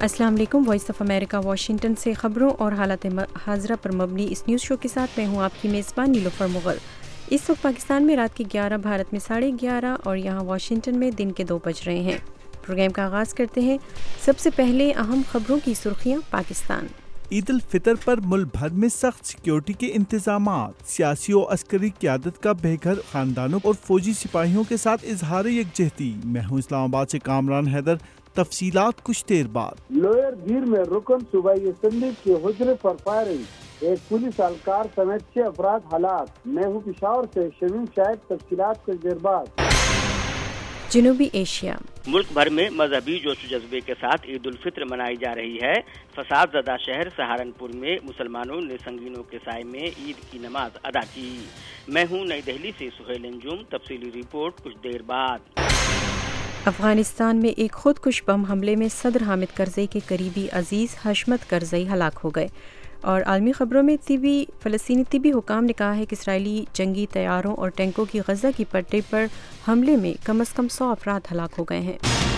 السلام علیکم۔ Voice of America Washington سے خبروں اور حالات حاضرہ پر مبنی اس نیوز شو کے ساتھ میں ہوں آپ کی میزبان نیلوفر مغل۔ اس وقت پاکستان میں رات کے 11، بھارت میں 11:30 اور یہاں واشنگٹن میں دن کے 2 بج رہے ہیں۔ پروگرام کا آغاز کرتے ہیں۔ سب سے پہلے اہم خبروں کی سرخیاں۔ پاکستان عید الفطر پر ملک بھر میں سخت سیکیورٹی کے انتظامات، سیاسی و عسکری قیادت کا بے گھر خاندانوں اور فوجی سپاہیوں کے ساتھ اظہار یکجہتی۔ میں ہوں اسلام آباد سے کامران حیدر، تفصیلات کچھ دیر بعد۔ لوئر گیر میں رکن صوبائی اسمبلی کے حجرے پر فائرنگ، ایک پولیس اہلکار سمیت 6 افراد ہلاک۔ میں ہوں پشاور سے شمیم شاہد، تفصیلات کچھ دیر بعد۔ جنوبی ایشیا، ملک بھر میں مذہبی جوش و جذبے کے ساتھ عید الفطر منائی جا رہی ہے۔ فساد زدہ شہر سہارنپور میں مسلمانوں نے سنگینوں کے سائے میں عید کی نماز ادا کی۔ میں ہوں نئی دہلی سے سہیل انجم، تفصیلی رپورٹ کچھ دیر بعد۔ افغانستان میں ایک خودکش بم حملے میں صدر حامد کرزئی کے قریبی عزیز حشمت کرزئی ہلاک ہو گئے۔ اور عالمی خبروں میں فلسطینی طبی حکام نے کہا ہے کہ اسرائیلی جنگی طیاروں اور ٹینکوں کی غزہ کی پٹی پر حملے میں کم از کم 100 افراد ہلاک ہو گئے ہیں۔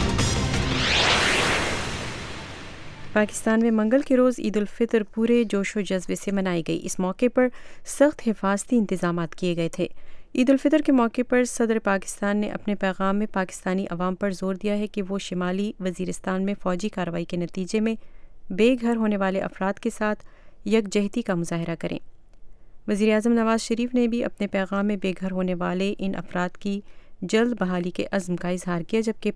پاکستان میں منگل کے روز عید الفطر پورے جوش و جذبے سے منائی گئی۔ اس موقع پر سخت حفاظتی انتظامات کیے گئے تھے۔ عید الفطر کے موقع پر صدر پاکستان نے اپنے پیغام میں پاکستانی عوام پر زور دیا ہے کہ وہ شمالی وزیرستان میں فوجی کارروائی کے نتیجے میں بے گھر ہونے والے افراد کے ساتھ یکجہتی کا مظاہرہ کریں۔ وزیراعظم نواز شریف نے بھی اپنے پیغام میں بے گھر ہونے والے ان افراد کی جلد بحالی کے عزم کا اظہار کیا، جبکہ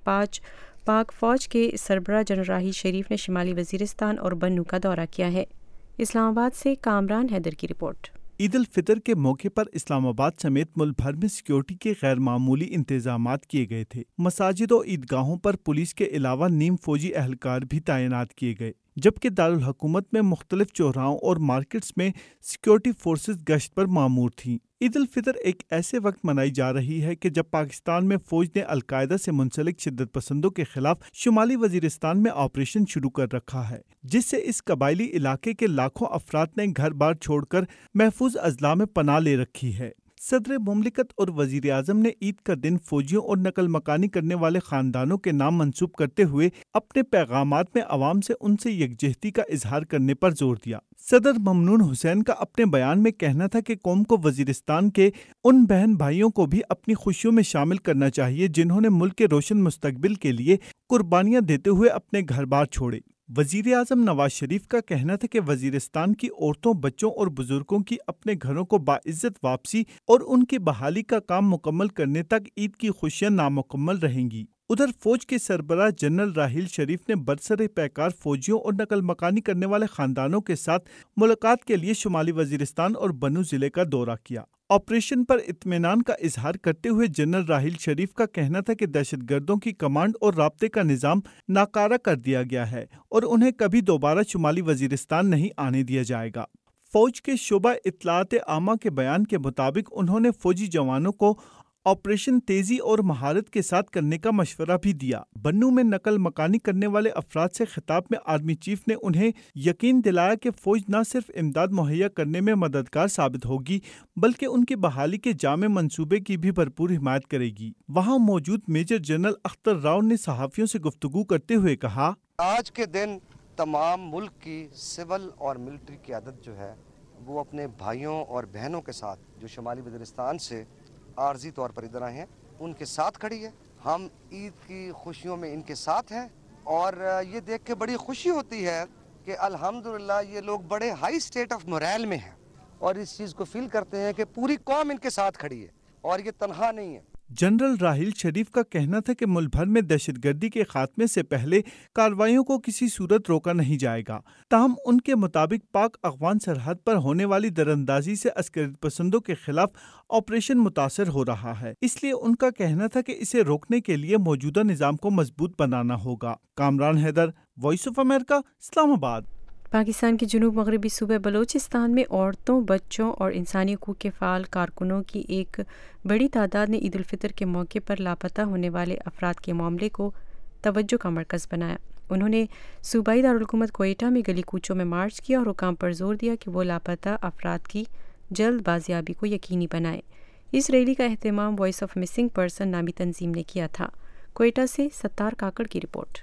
پاک فوج کے سربراہ جنرل راحیل شریف نے شمالی وزیرستان اور بنوں کا دورہ کیا ہے۔ اسلام آباد سے کامران حیدر کی رپورٹ۔ عید الفطر کے موقع پر اسلام آباد سمیت ملک بھر میں سیکیورٹی کے غیر معمولی انتظامات کیے گئے تھے۔ مساجد و عیدگاہوں پر پولیس کے علاوہ نیم فوجی اہلکار بھی تعینات کیے گئے، جبکہ دارالحکومت میں مختلف چوراہوں اور مارکیٹس میں سیکیورٹی فورسز گشت پر مامور تھیں۔ عید الفطر ایک ایسے وقت منائی جا رہی ہے کہ جب پاکستان میں فوج نے القاعدہ سے منسلک شدت پسندوں کے خلاف شمالی وزیرستان میں آپریشن شروع کر رکھا ہے، جس سے اس قبائلی علاقے کے لاکھوں افراد نے گھر بار چھوڑ کر محفوظ اضلاع میں پناہ لے رکھی ہے۔ صدر مملکت اور وزیر اعظم نے عید کا دن فوجیوں اور نقل مکانی کرنے والے خاندانوں کے نام منسوب کرتے ہوئے اپنے پیغامات میں عوام سے ان سے یکجہتی کا اظہار کرنے پر زور دیا۔ صدر ممنون حسین کا اپنے بیان میں کہنا تھا کہ قوم کو وزیرستان کے ان بہن بھائیوں کو بھی اپنی خوشیوں میں شامل کرنا چاہیے جنہوں نے ملک کے روشن مستقبل کے لیے قربانیاں دیتے ہوئے اپنے گھر بار چھوڑے۔ وزیر اعظم نواز شریف کا کہنا تھا کہ وزیرستان کی عورتوں، بچوں اور بزرگوں کی اپنے گھروں کو باعزت واپسی اور ان کی بحالی کا کام مکمل کرنے تک عید کی خوشیاں نامکمل رہیں گی۔ ادھر فوج کے سربراہ جنرل راحیل شریف نے برسر پیکار فوجیوں اور نقل مکانی کرنے والے خاندانوں کے ساتھ ملاقات کے لیے شمالی وزیرستان اور بنوں ضلع کا دورہ کیا۔ آپریشن پر اطمینان کا اظہار کرتے ہوئے جنرل راحیل شریف کا کہنا تھا کہ دہشت گردوں کی کمانڈ اور رابطے کا نظام ناکارہ کر دیا گیا ہے اور انہیں کبھی دوبارہ شمالی وزیرستان نہیں آنے دیا جائے گا۔ فوج کے شعبہ اطلاعات عامہ کے بیان کے مطابق انہوں نے فوجی جوانوں کو آپریشن تیزی اور مہارت کے ساتھ کرنے کا مشورہ بھی دیا۔ بنوں میں نقل مکانی کرنے والے افراد سے خطاب میں آرمی چیف نے انہیں یقین دلایا کہ فوج نہ صرف امداد مہیا کرنے میں مددگار ثابت ہوگی بلکہ ان کی بحالی کے جامع منصوبے کی بھی بھرپور حمایت کرے گی۔ وہاں موجود میجر جنرل اختر راؤ نے صحافیوں سے گفتگو کرتے ہوئے کہا، آج کے دن تمام ملک کی سول اور ملٹری قیادت جو ہے وہ اپنے بھائیوں اور بہنوں کے ساتھ جو شمالی وزیرستان سے عارضی طور پر ادھر آئے ہیں ان کے ساتھ کھڑی ہے۔ ہم عید کی خوشیوں میں ان کے ساتھ ہیں اور یہ دیکھ کے بڑی خوشی ہوتی ہے کہ الحمدللہ یہ لوگ بڑے ہائی سٹیٹ آف موریل میں ہیں اور اس چیز کو فیل کرتے ہیں کہ پوری قوم ان کے ساتھ کھڑی ہے اور یہ تنہا نہیں ہے۔ جنرل راحیل شریف کا کہنا تھا کہ ملک بھر میں دہشت گردی کے خاتمے سے پہلے کارروائیوں کو کسی صورت روکا نہیں جائے گا۔ تاہم ان کے مطابق پاک افغان سرحد پر ہونے والی دراندازی سے عسکریت پسندوں کے خلاف آپریشن متاثر ہو رہا ہے، اس لیے ان کا کہنا تھا کہ اسے روکنے کے لیے موجودہ نظام کو مضبوط بنانا ہوگا۔ Kamran Haider, Voice of America, Islamabad. Pakistan کے جنوب مغربی صوبہ بلوچستان میں عورتوں، بچوں اور انسانی حقوق کے فعال کارکنوں کی ایک بڑی تعداد نے عید الفطر کے موقع پر لاپتہ ہونے والے افراد کے معاملے کو توجہ کا مرکز بنایا۔ انہوں نے صوبائی دارالحکومت کوئٹہ میں گلی کوچوں میں مارچ کیا اور حکام پر زور دیا کہ وہ لاپتہ افراد کی جلد بازیابی کو یقینی بنائیں۔ اس ریلی کا اہتمام وائس آف مسنگ پرسن نامی تنظیم نے کیا تھا۔ کوئٹہ سے ستار کاکڑ کی رپورٹ۔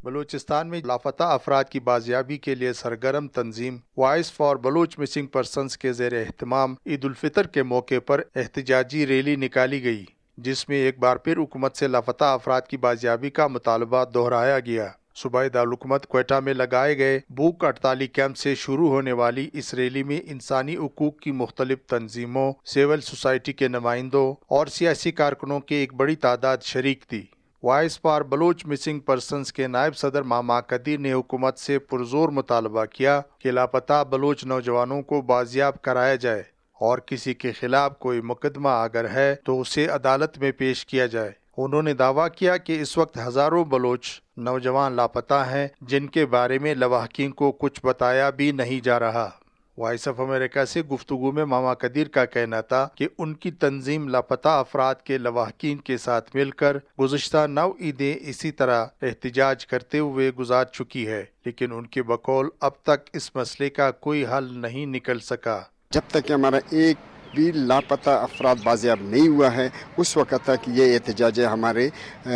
بلوچستان میں لاپتہ افراد کی بازیابی کے لیے سرگرم تنظیم Voice for Baloch missing persons کے زیر اہتمام عید الفطر کے موقع پر احتجاجی ریلی نکالی گئی، جس میں ایک بار پھر حکومت سے لاپتہ افراد کی بازیابی کا مطالبہ دہرایا گیا۔ صوبائی دارالحکومت کوئٹہ میں لگائے گئے بھوک ہڑتالی کیمپ سے شروع ہونے والی اس ریلی میں انسانی حقوق کی مختلف تنظیموں، سول سوسائٹی کے نمائندوں اور سیاسی کارکنوں کی ایک بڑی تعداد شریک تھی۔ Voice for Baloch missing persons کے نائب صدر ماما قدیر نے حکومت سے پرزور مطالبہ کیا کہ لاپتہ بلوچ نوجوانوں کو بازیاب کرایا جائے اور کسی کے خلاف کوئی مقدمہ اگر ہے تو اسے عدالت میں پیش کیا جائے۔ انہوں نے دعویٰ کیا کہ اس وقت ہزاروں بلوچ نوجوان لاپتہ ہیں جن کے بارے میں لواحقین کو کچھ بتایا بھی نہیں جا رہا۔ وائس آف امریکہ سے گفتگو میں ماما قدیر کا کہنا تھا کہ ان کی تنظیم لاپتہ افراد کے لواحقین کے ساتھ مل کر گزشتہ 9 عیدیں اسی طرح احتجاج کرتے ہوئے گزار چکی ہے، لیکن ان کے بقول اب تک اس مسئلے کا کوئی حل نہیں نکل سکا۔ جب تک کہ ہمارا ایک بھی لاپتہ افراد بازیاب نہیں ہوا ہے اس وقت تک یہ احتجاج ہمارے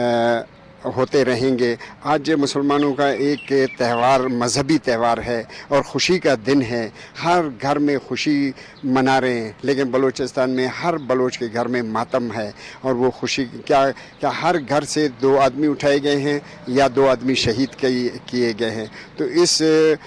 ہوتے رہیں گے۔ آج مسلمانوں کا ایک تہوار مذہبی تہوار ہے اور خوشی کا دن ہے، ہر گھر میں خوشی منا رہے ہیں، لیکن بلوچستان میں ہر بلوچ کے گھر میں ماتم ہے، اور وہ خوشی کیا ہر گھر سے 2 آدمی اٹھائے گئے ہیں یا 2 آدمی شہید کیے گئے ہیں۔ تو اس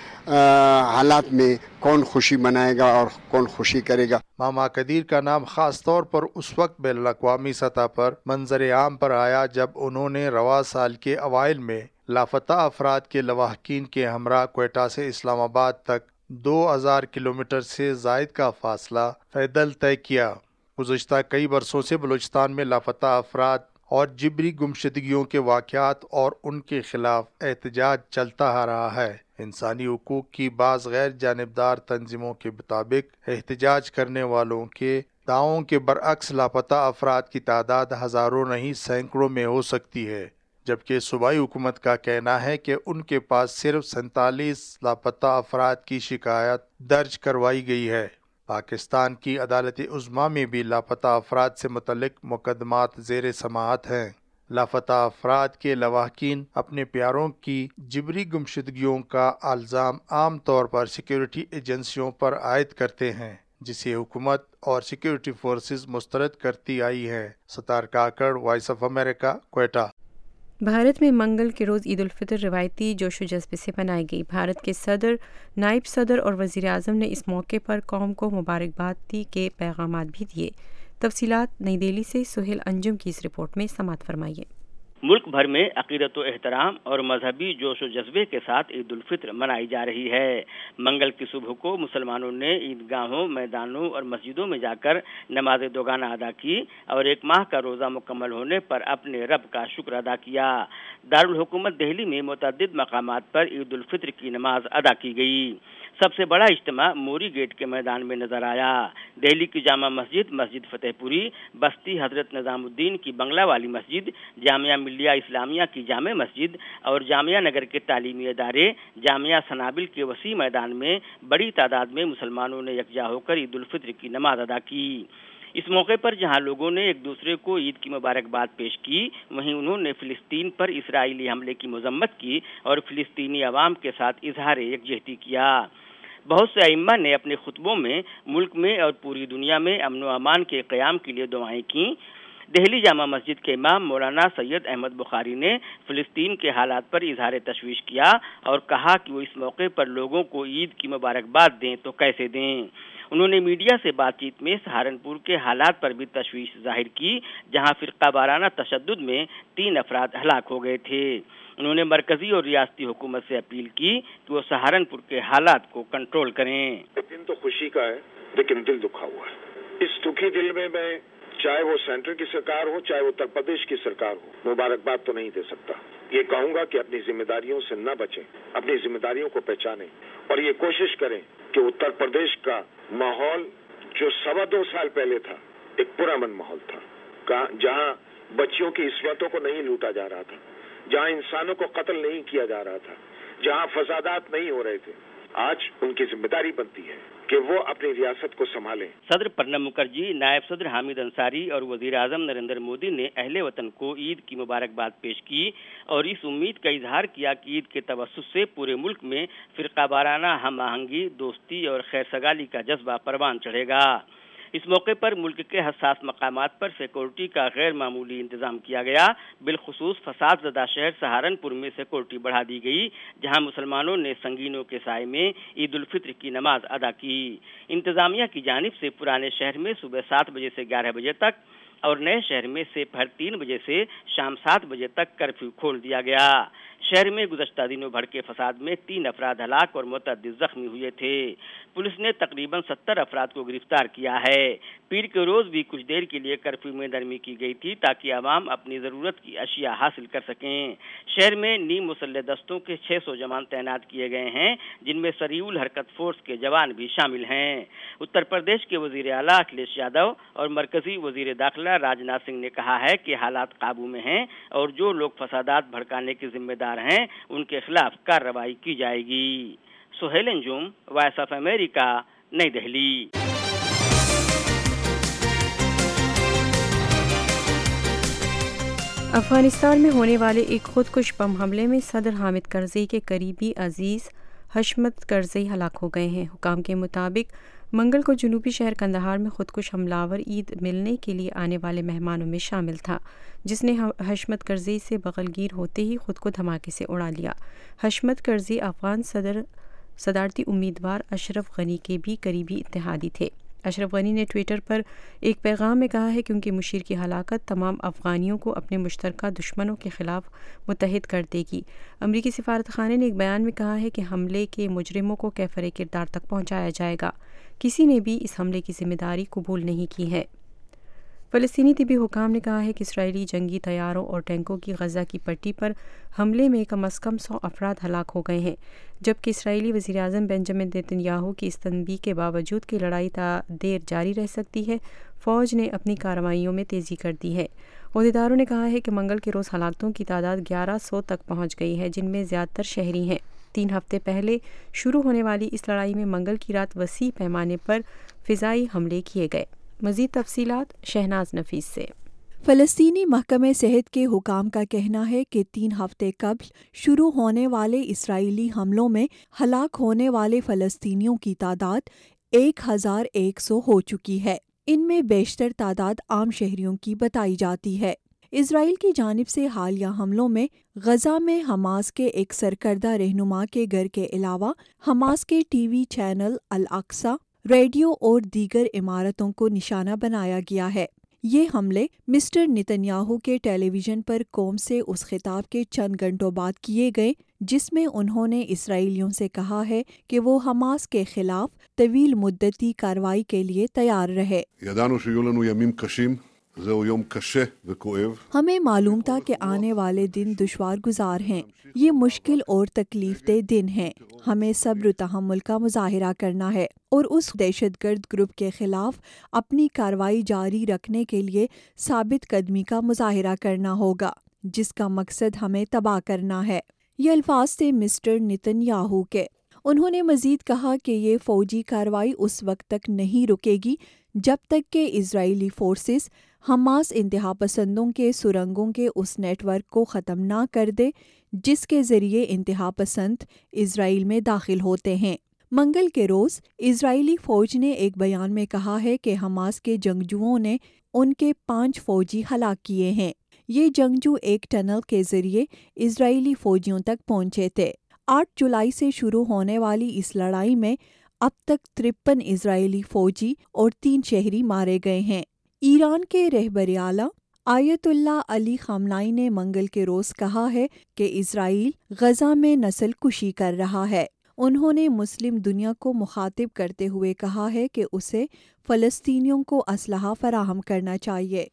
حالات میں کون خوشی منائے گا اور کون خوشی کرے گا؟ ماما قدیر کا نام خاص طور پر اس وقت بین الاقوامی سطح پر منظر عام پر آیا جب انہوں نے رواں سال کے اوائل میں لاپتہ افراد کے لواحقین کے ہمراہ کوئٹہ سے اسلام آباد تک 2000 کلومیٹر سے زائد کا فاصلہ پیدل طے کیا۔ گزشتہ کئی برسوں سے بلوچستان میں لاپتہ افراد اور جبری گمشدگیوں کے واقعات اور ان کے خلاف احتجاج چلتا آ رہا ہے۔ انسانی حقوق کی بعض غیر جانبدار تنظیموں کے مطابق احتجاج کرنے والوں کے دعووں کے برعکس لاپتہ افراد کی تعداد ہزاروں نہیں سینکڑوں میں ہو سکتی ہے، جبکہ صوبائی حکومت کا کہنا ہے کہ ان کے پاس صرف 47 لاپتہ افراد کی شکایت درج کروائی گئی ہے۔ پاکستان کی عدالت عظمیٰ میں بھی لاپتہ افراد سے متعلق مقدمات زیر سماعت ہیں۔ لاپتہ افراد کے لواحقین اپنے پیاروں کی جبری گمشدگیوں کا الزام عام طور پر سیکیورٹی ایجنسیوں پر عائد کرتے ہیں، جسے حکومت اور سیکیورٹی فورسز مسترد کرتی آئی ہیں۔ Sattar Kakar, Voice of America, Quetta. Bharat میں منگل کے روز عید الفطر روایتی جوش و جذبے سے منائی گئی۔ بھارت کے صدر، نائب صدر اور وزیر اعظم نے اس موقع پر قوم کو مبارکباد کے پیغامات بھی دیے۔ تفصیلات نئی دہلی سے سہیل انجم کی اس رپورٹ میں سماعت فرمائیے۔ ملک بھر میں عقیدت و احترام اور مذہبی جوش و جذبے کے ساتھ عید الفطر منائی جا رہی ہے۔ منگل کی صبح کو مسلمانوں نے عیدگاہوں، میدانوں اور مسجدوں میں جا کر نماز دوگانہ ادا کی اور 1 ماہ کا روزہ مکمل ہونے پر اپنے رب کا شکر ادا کیا۔ دارالحکومت دہلی میں متعدد مقامات پر عید الفطر کی نماز ادا کی گئی۔ سب سے بڑا اجتماع موری گیٹ کے میدان میں نظر آیا۔ دہلی کی جامع مسجد، مسجد فتح پوری، بستی حضرت نظام الدین کی بنگلہ والی مسجد، جامعہ ملیہ اسلامیہ کی جامع مسجد اور جامعہ نگر کے تعلیمی ادارے جامعہ سنابل کے وسیع میدان میں بڑی تعداد میں مسلمانوں نے یکجا ہو کر عید الفطر کی نماز ادا کی۔ اس موقع پر جہاں لوگوں نے ایک دوسرے کو عید کی مبارکباد پیش کی، وہیں انہوں نے فلسطین پر اسرائیلی حملے کی مذمت کی اور فلسطینی عوام کے ساتھ اظہار یکجہتی کیا۔ بہت سے ائمہ نے اپنے خطبوں میں ملک میں اور پوری دنیا میں امن و امان کے قیام کے لیے دعائیں کیں۔ دہلی جامع مسجد کے امام مولانا سید احمد بخاری نے فلسطین کے حالات پر اظہار تشویش کیا اور کہا کہ وہ اس موقع پر لوگوں کو عید کی مبارکباد دیں تو کیسے دیں۔ انہوں نے میڈیا سے بات چیت میں سہارنپور کے حالات پر بھی تشویش ظاہر کی، جہاں فرقہ وارانہ تشدد میں 3 افراد ہلاک ہو گئے تھے۔ انہوں نے مرکزی اور ریاستی حکومت سے اپیل کی کہ وہ سہارنپور کے حالات کو کنٹرول کریں۔ دن تو خوشی کا ہے لیکن دل دکھا ہوا ہے۔ اس دکھی دل میں چاہے وہ سینٹر کی سرکار ہو چاہے اتر پردیش کی سرکار ہو، مبارکباد تو نہیں دے سکتا۔ یہ کہوں گا کہ اپنی ذمہ داریوں سے نہ بچیں، اپنی ذمہ داریوں کو پہچانیں اور یہ کوشش کریں کہ اتر پردیش کا ماحول جو 2.25 سال پہلے تھا ایک پرامن ماحول تھا، جہاں بچیوں کی عصمتوں کو نہیں لوٹا جا رہا تھا، جہاں انسانوں کو قتل نہیں کیا جا رہا تھا، جہاں فسادات نہیں ہو رہے تھے، آج ان کی ذمہ داری بنتی ہے कि वो अपनी रियासत को संभालें। सदर प्रणब मुखर्जी, नायब सदर हामिद अंसारी और वजीर आजम नरेंद्र मोदी ने अहले वतन को ईद की मुबारकबाद पेश की और इस उम्मीद का इजहार किया कि ईद के तवस्सुस से पूरे मुल्क में फिरकावाराना हम आहंगी, दोस्ती और खैर सगाली का जज्बा परवान चढ़ेगा। इस मौके पर मुल्क के हसास मकामात पर सिक्योरिटी का गैर मामूली इंतजाम किया गया। बिलखुसूस फसाद ज़दा शहर सहारनपुर में सिक्योरिटी बढ़ा दी गई, जहां मुसलमानों ने संगीनों के साए में ईद उल फित्र की नमाज अदा की। इंतजामिया की जानिब से पुराने शहर में सुबह 7 बजे से 11 बजे तक और नए शहर में दोपहर 3 बजे से शाम 7 बजे तक कर्फ्यू खोल दिया गया। शहर में गुज़श्ता दिनों भड़के फसाद में 3 अफराद हलाक और मुतअद्दिद जख्मी हुए थे। पुलिस ने तकरीबन 70 अफराद को गिरफ्तार किया है। पीर के रोज भी कुछ देर के लिए कर्फ्यू में नरमी की गई थी ताकि आवाम अपनी ज़रूरत की अशिया हासिल कर सकें। शहर में नीम मुसल्लह दस्तों के 600 जवान तैनात किए गए हैं, जिनमें सरीउल हरकत फोर्स के जवान भी शामिल हैं। उत्तर प्रदेश के वजीर आला अखिलेश यादव और मरकजी वजीर दाखिला राजनाथ सिंह ने कहा है कि हालात काबू में हैं और जो लोग फसादात भड़काने के जिम्मेदार हैं उनके खिलाफ कार्रवाई की जाएगी। Suhail Anjum, Voice of America, Nai Delhi. Afghanistan में होने वाले एक खुदकुश बम हमले में सदर हामिद करज़ई के करीबी अजीज़ हशमत करज़ई हलाक हो गए हैं। हुकाम के मुताबिक मंगल को जनूबी शहर कंदहार में खुदकुश हमलावर ईद मिलने के लिए आने वाले मेहमानों में शामिल था, जिसने हशमत करज़ई से बगलगीर होते ही खुद को धमाके से उड़ा लिया। हशमत करज़ई अफगान सदारती उम्मीदवार अशरफ गनी के भी करीबी इत्तेहादी थे। अशरफ गनी ने ट्विटर पर एक पैगाम में कहा है कि उनके मुशीर की हलाकत तमाम अफ़गानियों को अपने मुश्तरका दुश्मनों के ख़िलाफ़ मुत्तहिद कर देगी। अमरीकी सिफारतखाने ने एक बयान में कहा है कि हमले के मुजरिमों को कैफरे किरदार तक पहुँचाया जाएगा। किसी ने भी इस हमले की जिम्मेदारी कबूल नहीं की है। फ़लस्तीनी तिबी हुकाम ने कहा है कि इसराइली जंगी तैयारों और टैंकों की गज़ा की पट्टी पर हमले में कम अज़ कम 100 अफराद हलाक हो गए हैं, जबकि इसराइली वज़ीर आज़म बेंजामिन नेतन्याहू की इस तनबीह के बावजूद कि लड़ाई देर जारी रह सकती है, फ़ौज ने अपनी कार्रवाइयों में तेज़ी कर दी है। अहदेदारों ने कहा है कि मंगल के रोज़ हलाकतों की तादाद 1100 तक पहुँच गई है, जिनमें ज़्यादातर शहरी हैं। 3 हफ्ते पहले शुरू होने वाली इस लड़ाई में मंगल की रात वसी पैमाने पर फ़िज़ाई हमले किए गए। मज़ीद तफसीलात शहनाज नफीस से। फ़लस्तीनी महकमे सेहत के हुकाम का कहना है कि 3 हफ्ते कबल शुरू होने वाले इसराइली हमलों में हलाक होने वाले फ़लस्तीनियों की तादाद 1100 हो चुकी है। इनमें बेशतर तादाद आम शहरियों की बताई जाती है। इसराइल की जानिब से हालिया हमलों में गज़ा में हमास के एक सरकर्दा रहनुमा के घर के अलावा हमास के TV channel Al Aqsa, radio और दीगर इमारतों को निशाना बनाया गया है। ये हमले मिस्टर नेतन्याहू के टेलीविज़न पर कौम से उस खिताब के चंद घंटों बाद किए गए जिसमें उन्होंने इसराइलियों से कहा है कि वो हमास के खिलाफ तवील मुद्दती कार्रवाई के लिए तैयार रहे। हमें मालूम था कि आने वाले दिन दुश्वार गुजार हैं। ये मुश्किल और तकलीफदेह दिन हैं। हमें सब्र तहम्मुल का मुजाहिरा करना है और उस दहशतगर्द ग्रुप के खिलाफ अपनी कार्रवाई जारी रखने के लिए साबित कदमी का मुजाहिरा करना होगा, जिसका मकसद हमें तबाह करना है। ये अल्फाज थे मिस्टर नेतन्याहू के। उन्होंने मजीद कहा कि ये फौजी कार्रवाई उस वक्त तक नहीं रुकेगी जब तक कि इजरायली फोर्सेस हमास इंतहा पसंदों के सुरंगों के उस नेटवर्क को ख़त्म ना कर दे जिसके ज़रिए इंतहा पसंद इजराइल में दाखिल होते हैं। मंगल के रोज़ इजरायली फ़ौज ने एक बयान में कहा है कि हमास के जंगजुओं ने उनके 5 फ़ौजी हलाक किए हैं। ये जंगजू एक टनल के ज़रिए इजरायली फ़ौजियों तक पहुँचे थे। 8 जुलाई से शुरू होने वाली इस लड़ाई में अब तक 53 इजरायली फ़ौजी और 3 शहरी मारे गए हैं। ईरान के रहबर आला आयतुल्लाह अली खामनाई ने मंगल के रोज़ कहा है कि इजराइल गज़ा में नस्ल कुशी कर रहा है। उन्होंने मुस्लिम दुनिया को मुखातिब करते हुए कहा है कि उसे फ़लस्तीनियों को असलहा फराहम करना चाहिए।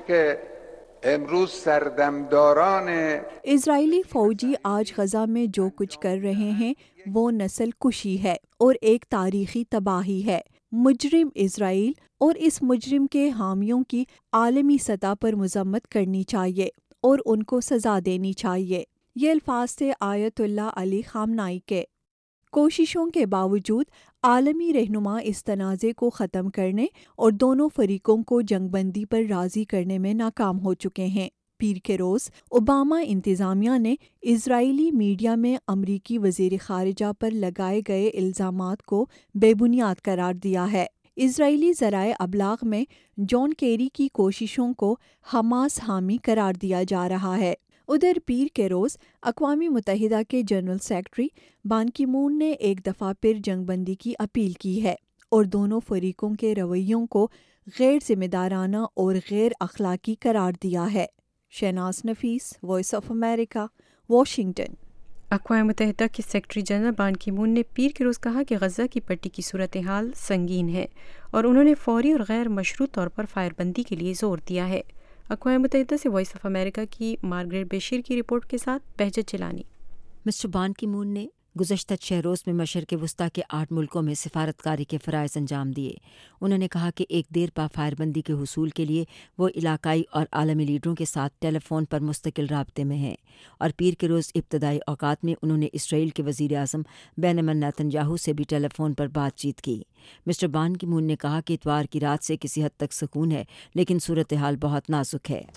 इजरायली फ़ौजी आज गज़ा में जो कुछ कर रहे हैं वो नस्ल कुशी है और एक तारीख़ी तबाही है। मुजरिम इजराइल और इस मुजरिम के हामियों की आलमी सतह पर मज़म्मत करनी चाहिए और उनको सज़ा देनी चाहिए। ये अल्फाज थे आयतुल्लाह अली खामनाई के। कोशिशों के बावजूद عالمی رہنما اس تنازع کو ختم کرنے اور دونوں فریقوں کو جنگ بندی پر راضی کرنے میں ناکام ہو چکے ہیں۔ پیر کے روز اوباما انتظامیہ نے اسرائیلی میڈیا میں امریکی وزیر خارجہ پر لگائے گئے الزامات کو بے بنیاد قرار دیا ہے۔ اسرائیلی ذرائع ابلاغ میں جان کیری کی کوششوں کو حماس حامی قرار دیا جا رہا ہے۔ ادھر پیر کے روز اقوام متحدہ کے جنرل سیکرٹری بان کی مون نے ایک دفعہ پھر جنگ بندی کی اپیل کی ہے اور دونوں فریقوں کے رویوں کو غیر ذمہ دارانہ اور غیر اخلاقی قرار دیا ہے۔ Shahnaz Nafees, Voice of America, Washington. اقوام متحدہ کے سیکرٹری جنرل بان کی مون نے پیر کے روز کہا کہ غزہ کی پٹی کی صورتحال سنگین ہے اور انہوں نے فوری اور غیر مشروط طور پر فائر بندی کے لیے زور دیا ہے۔ اقوام متحدہ سے وائس آف امریکہ کی مارگریٹ بشیر کی رپورٹ کے ساتھ بہجت جیلانی۔ مسٹر بان کی مون نے گزشتہ 6 روز میں مشرق وسطیٰ کے 8 ملکوں میں سفارتکاری کے فرائض انجام دیے۔ انہوں نے کہا کہ ایک دیر پا فائر بندی کے حصول کے لیے وہ علاقائی اور عالمی لیڈروں کے ساتھ ٹیلی فون پر مستقل رابطے میں ہیں، اور پیر کے روز ابتدائی اوقات میں انہوں نے اسرائیل کے وزیر اعظم بنیامین نیتن یاہو سے بھی ٹیلی فون پر بات چیت کی۔ مسٹر بان کی مون نے کہا کہ اتوار کی رات سے کسی حد تک سکون ہے، لیکن صورتحال بہت نازک ہے۔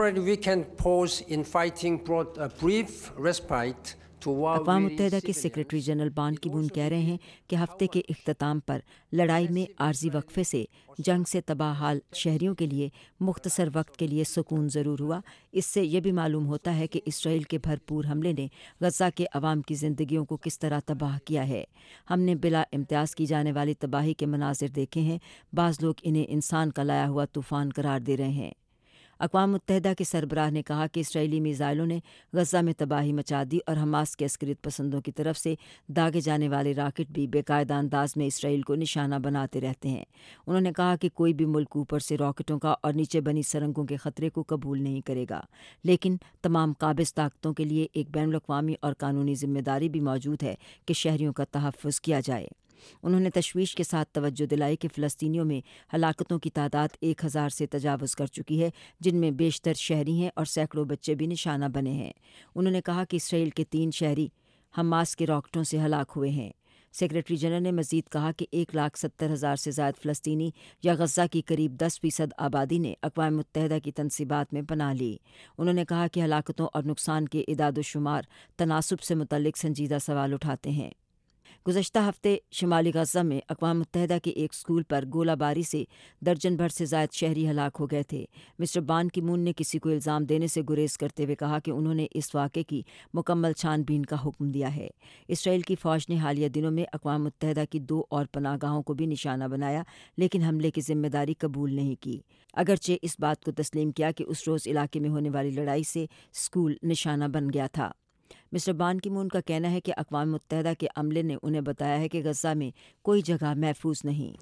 اقوام متحدہ کے سیکرٹری جنرل بان کی مون کہہ رہے ہیں کہ ہفتے کے اختتام پر لڑائی میں عارضی وقفے سے جنگ سے تباہ حال شہریوں کے لیے مختصر وقت کے لیے سکون ضرور ہوا۔ اس سے یہ بھی معلوم ہوتا ہے کہ اسرائیل کے بھرپور حملے نے غزہ کے عوام کی زندگیوں کو کس طرح تباہ کیا ہے۔ ہم نے بلا امتیاز کی جانے والی تباہی کے مناظر دیکھے ہیں، بعض لوگ انہیں انسان کا لایا ہوا طوفان قرار دے رہے ہیں۔ اقوام متحدہ کے سربراہ نے کہا کہ اسرائیلی میزائلوں نے غزہ میں تباہی مچا دی اور حماس کے عسکریت پسندوں کی طرف سے داغے جانے والے راکٹ بھی بے قاعدہ انداز میں اسرائیل کو نشانہ بناتے رہتے ہیں۔ انہوں نے کہا کہ کوئی بھی ملک اوپر سے راکٹوں کا اور نیچے بنی سرنگوں کے خطرے کو قبول نہیں کرے گا، لیکن تمام قابض طاقتوں کے لیے ایک بین الاقوامی اور قانونی ذمہ داری بھی موجود ہے کہ شہریوں کا تحفظ کیا جائے۔ انہوں نے تشویش کے ساتھ توجہ دلائی کہ فلسطینیوں میں ہلاکتوں کی تعداد 1000 سے تجاوز کر چکی ہے، جن میں بیشتر شہری ہیں اور سینکڑوں بچے بھی نشانہ بنے ہیں۔ انہوں نے کہا کہ اسرائیل کے 3 شہری حماس کے راکٹوں سے ہلاک ہوئے ہیں۔ سیکرٹری جنرل نے مزید کہا کہ 1,70,000 سے زائد فلسطینی یا غزہ کی قریب 10% آبادی نے اقوام متحدہ کی تنصیبات میں پناہ لی۔ انہوں نے کہا کہ ہلاکتوں اور نقصان کے اعداد و شمار تناسب سے متعلق سنجیدہ سوال اٹھاتے ہیں۔ گزشتہ ہفتے شمالی غزہ میں اقوام متحدہ کے ایک اسکول پر گولہ باری سے درجن بھر سے زائد شہری ہلاک ہو گئے تھے۔ مسٹر بان کی مون نے کسی کو الزام دینے سے گریز کرتے ہوئے کہا کہ انہوں نے اس واقعے کی مکمل چھان بین کا حکم دیا ہے۔ اسرائیل کی فوج نے حالیہ دنوں میں اقوام متحدہ کی 2 اور پناہ گاہوں کو بھی نشانہ بنایا، لیکن حملے کی ذمہ داری قبول نہیں کی، اگرچہ اس بات کو تسلیم کیا کہ اس روز علاقے میں ہونے والی لڑائی سے اسکول نشانہ بن گیا تھا۔ مسٹر بان کی مون کا کہنا ہے کہ اقوام متحدہ کے عملے نے انہیں بتایا ہے کہ غزہ میں کوئی جگہ محفوظ نہیں۔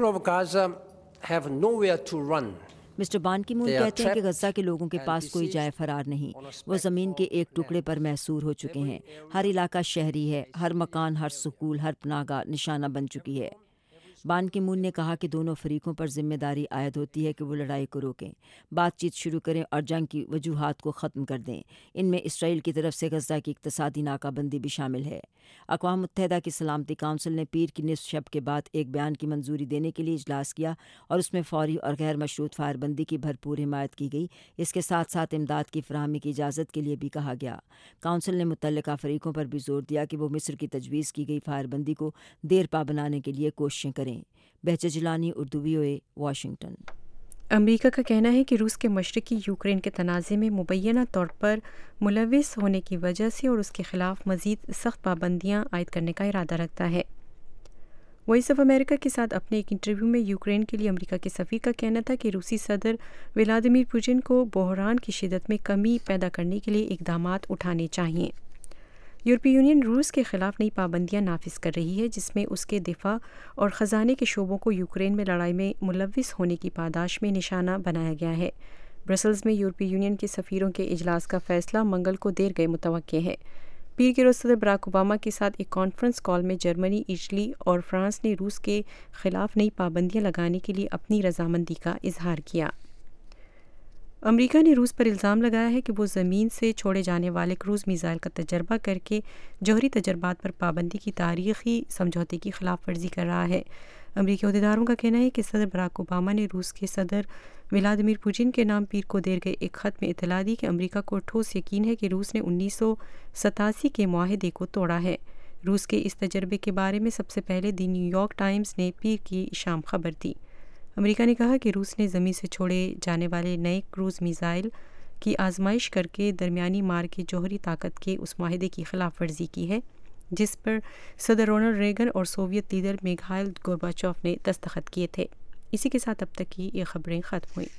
مسٹر بان کی مون کہتے ہیں کہ غزہ کے لوگوں کے پاس کوئی جائے فرار نہیں، وہ زمین کے ایک ٹکڑے پر محصور ہو چکے ہیں۔ ہر علاقہ شہری ہے، ہر مکان، ہر سکول، ہر پناہ گاہ نشانہ بن چکی ہے۔ بان کی مون نے کہا کہ دونوں فریقوں پر ذمہ داری عائد ہوتی ہے کہ وہ لڑائی کو روکیں، بات چیت شروع کریں اور جنگ کی وجوہات کو ختم کر دیں۔ ان میں اسرائیل کی طرف سے غزہ کی اقتصادی ناکہ بندی بھی شامل ہے۔ اقوام متحدہ کی سلامتی کونسل نے پیر کی نصف شب کے بعد ایک بیان کی منظوری دینے کے لیے اجلاس کیا اور اس میں فوری اور غیر مشروط فائر بندی کی بھرپور حمایت کی گئی۔ اس کے ساتھ ساتھ امداد کی فراہمی کی اجازت کے لیے بھی کہا گیا۔ کونسل نے متعلقہ فریقوں پر بھی زور دیا کہ وہ مصر کی تجویز کی گئی فائر بندی کو دیر پا بنانے کے لیے کوششیں کریں۔ Bahjat Jilani, Urdu VOA، Washington. امریکہ کا کہنا ہے کہ روس کے مشرقی یوکرین کے تنازع میں مبینہ طور پر ملوث ہونے کی وجہ سے اور اس کے خلاف مزید سخت پابندیاں عائد کرنے کا ارادہ رکھتا ہے۔ وائس آف امریکہ کے ساتھ اپنے ایک انٹرویو میں یوکرین کے لیے امریکہ کے سفیر کا کہنا تھا کہ روسی صدر ولادیمیر پوٹن کو بحران کی شدت میں کمی پیدا کرنے کے لیے اقدامات اٹھانے چاہئیں۔ یورپی یونین روس کے خلاف نئی پابندیاں نافذ کر رہی ہے، جس میں اس کے دفاع اور خزانے کے شعبوں کو یوکرین میں لڑائی میں ملوث ہونے کی پاداش میں نشانہ بنایا گیا ہے۔ برسلز میں یورپی یونین کے سفیروں کے اجلاس کا فیصلہ منگل کو دیر گئے متوقع ہے۔ پیر کے روز صدر براک اوباما کے ساتھ ایک کانفرنس کال میں جرمنی، اٹلی اور فرانس نے روس کے خلاف نئی پابندیاں لگانے کے لیے اپنی رضامندی کا اظہار کیا۔ امریکہ نے روس پر الزام لگایا ہے کہ وہ زمین سے چھوڑے جانے والے کروز میزائل کا تجربہ کر کے جوہری تجربات پر پابندی کی تاریخی سمجھوتے کی خلاف ورزی کر رہا ہے۔ امریکی عہدیداروں کا کہنا ہے کہ صدر براک اوباما نے روس کے صدر ولادیمیر پوٹن کے نام پیر کو دیر گئے ایک خط میں اطلاع دی کہ امریکہ کو ٹھوس یقین ہے کہ روس نے 1987 کے معاہدے کو توڑا ہے۔ روس کے اس تجربے کے بارے میں سب سے پہلے دی نیو یارک ٹائمز نے پیر کی شام خبر دی۔ امریکہ نے کہا کہ روس نے زمین سے چھوڑے جانے والے نئے کروز میزائل کی آزمائش کر کے درمیانی مار کے جوہری طاقت کے اس معاہدے کی خلاف ورزی کی ہے جس پر صدر رونلڈ ریگن اور سوویت لیڈر میخائیل گورباچوف نے دستخط کیے تھے۔ اسی کے ساتھ اب تک کی یہ خبریں ختم ہوئیں۔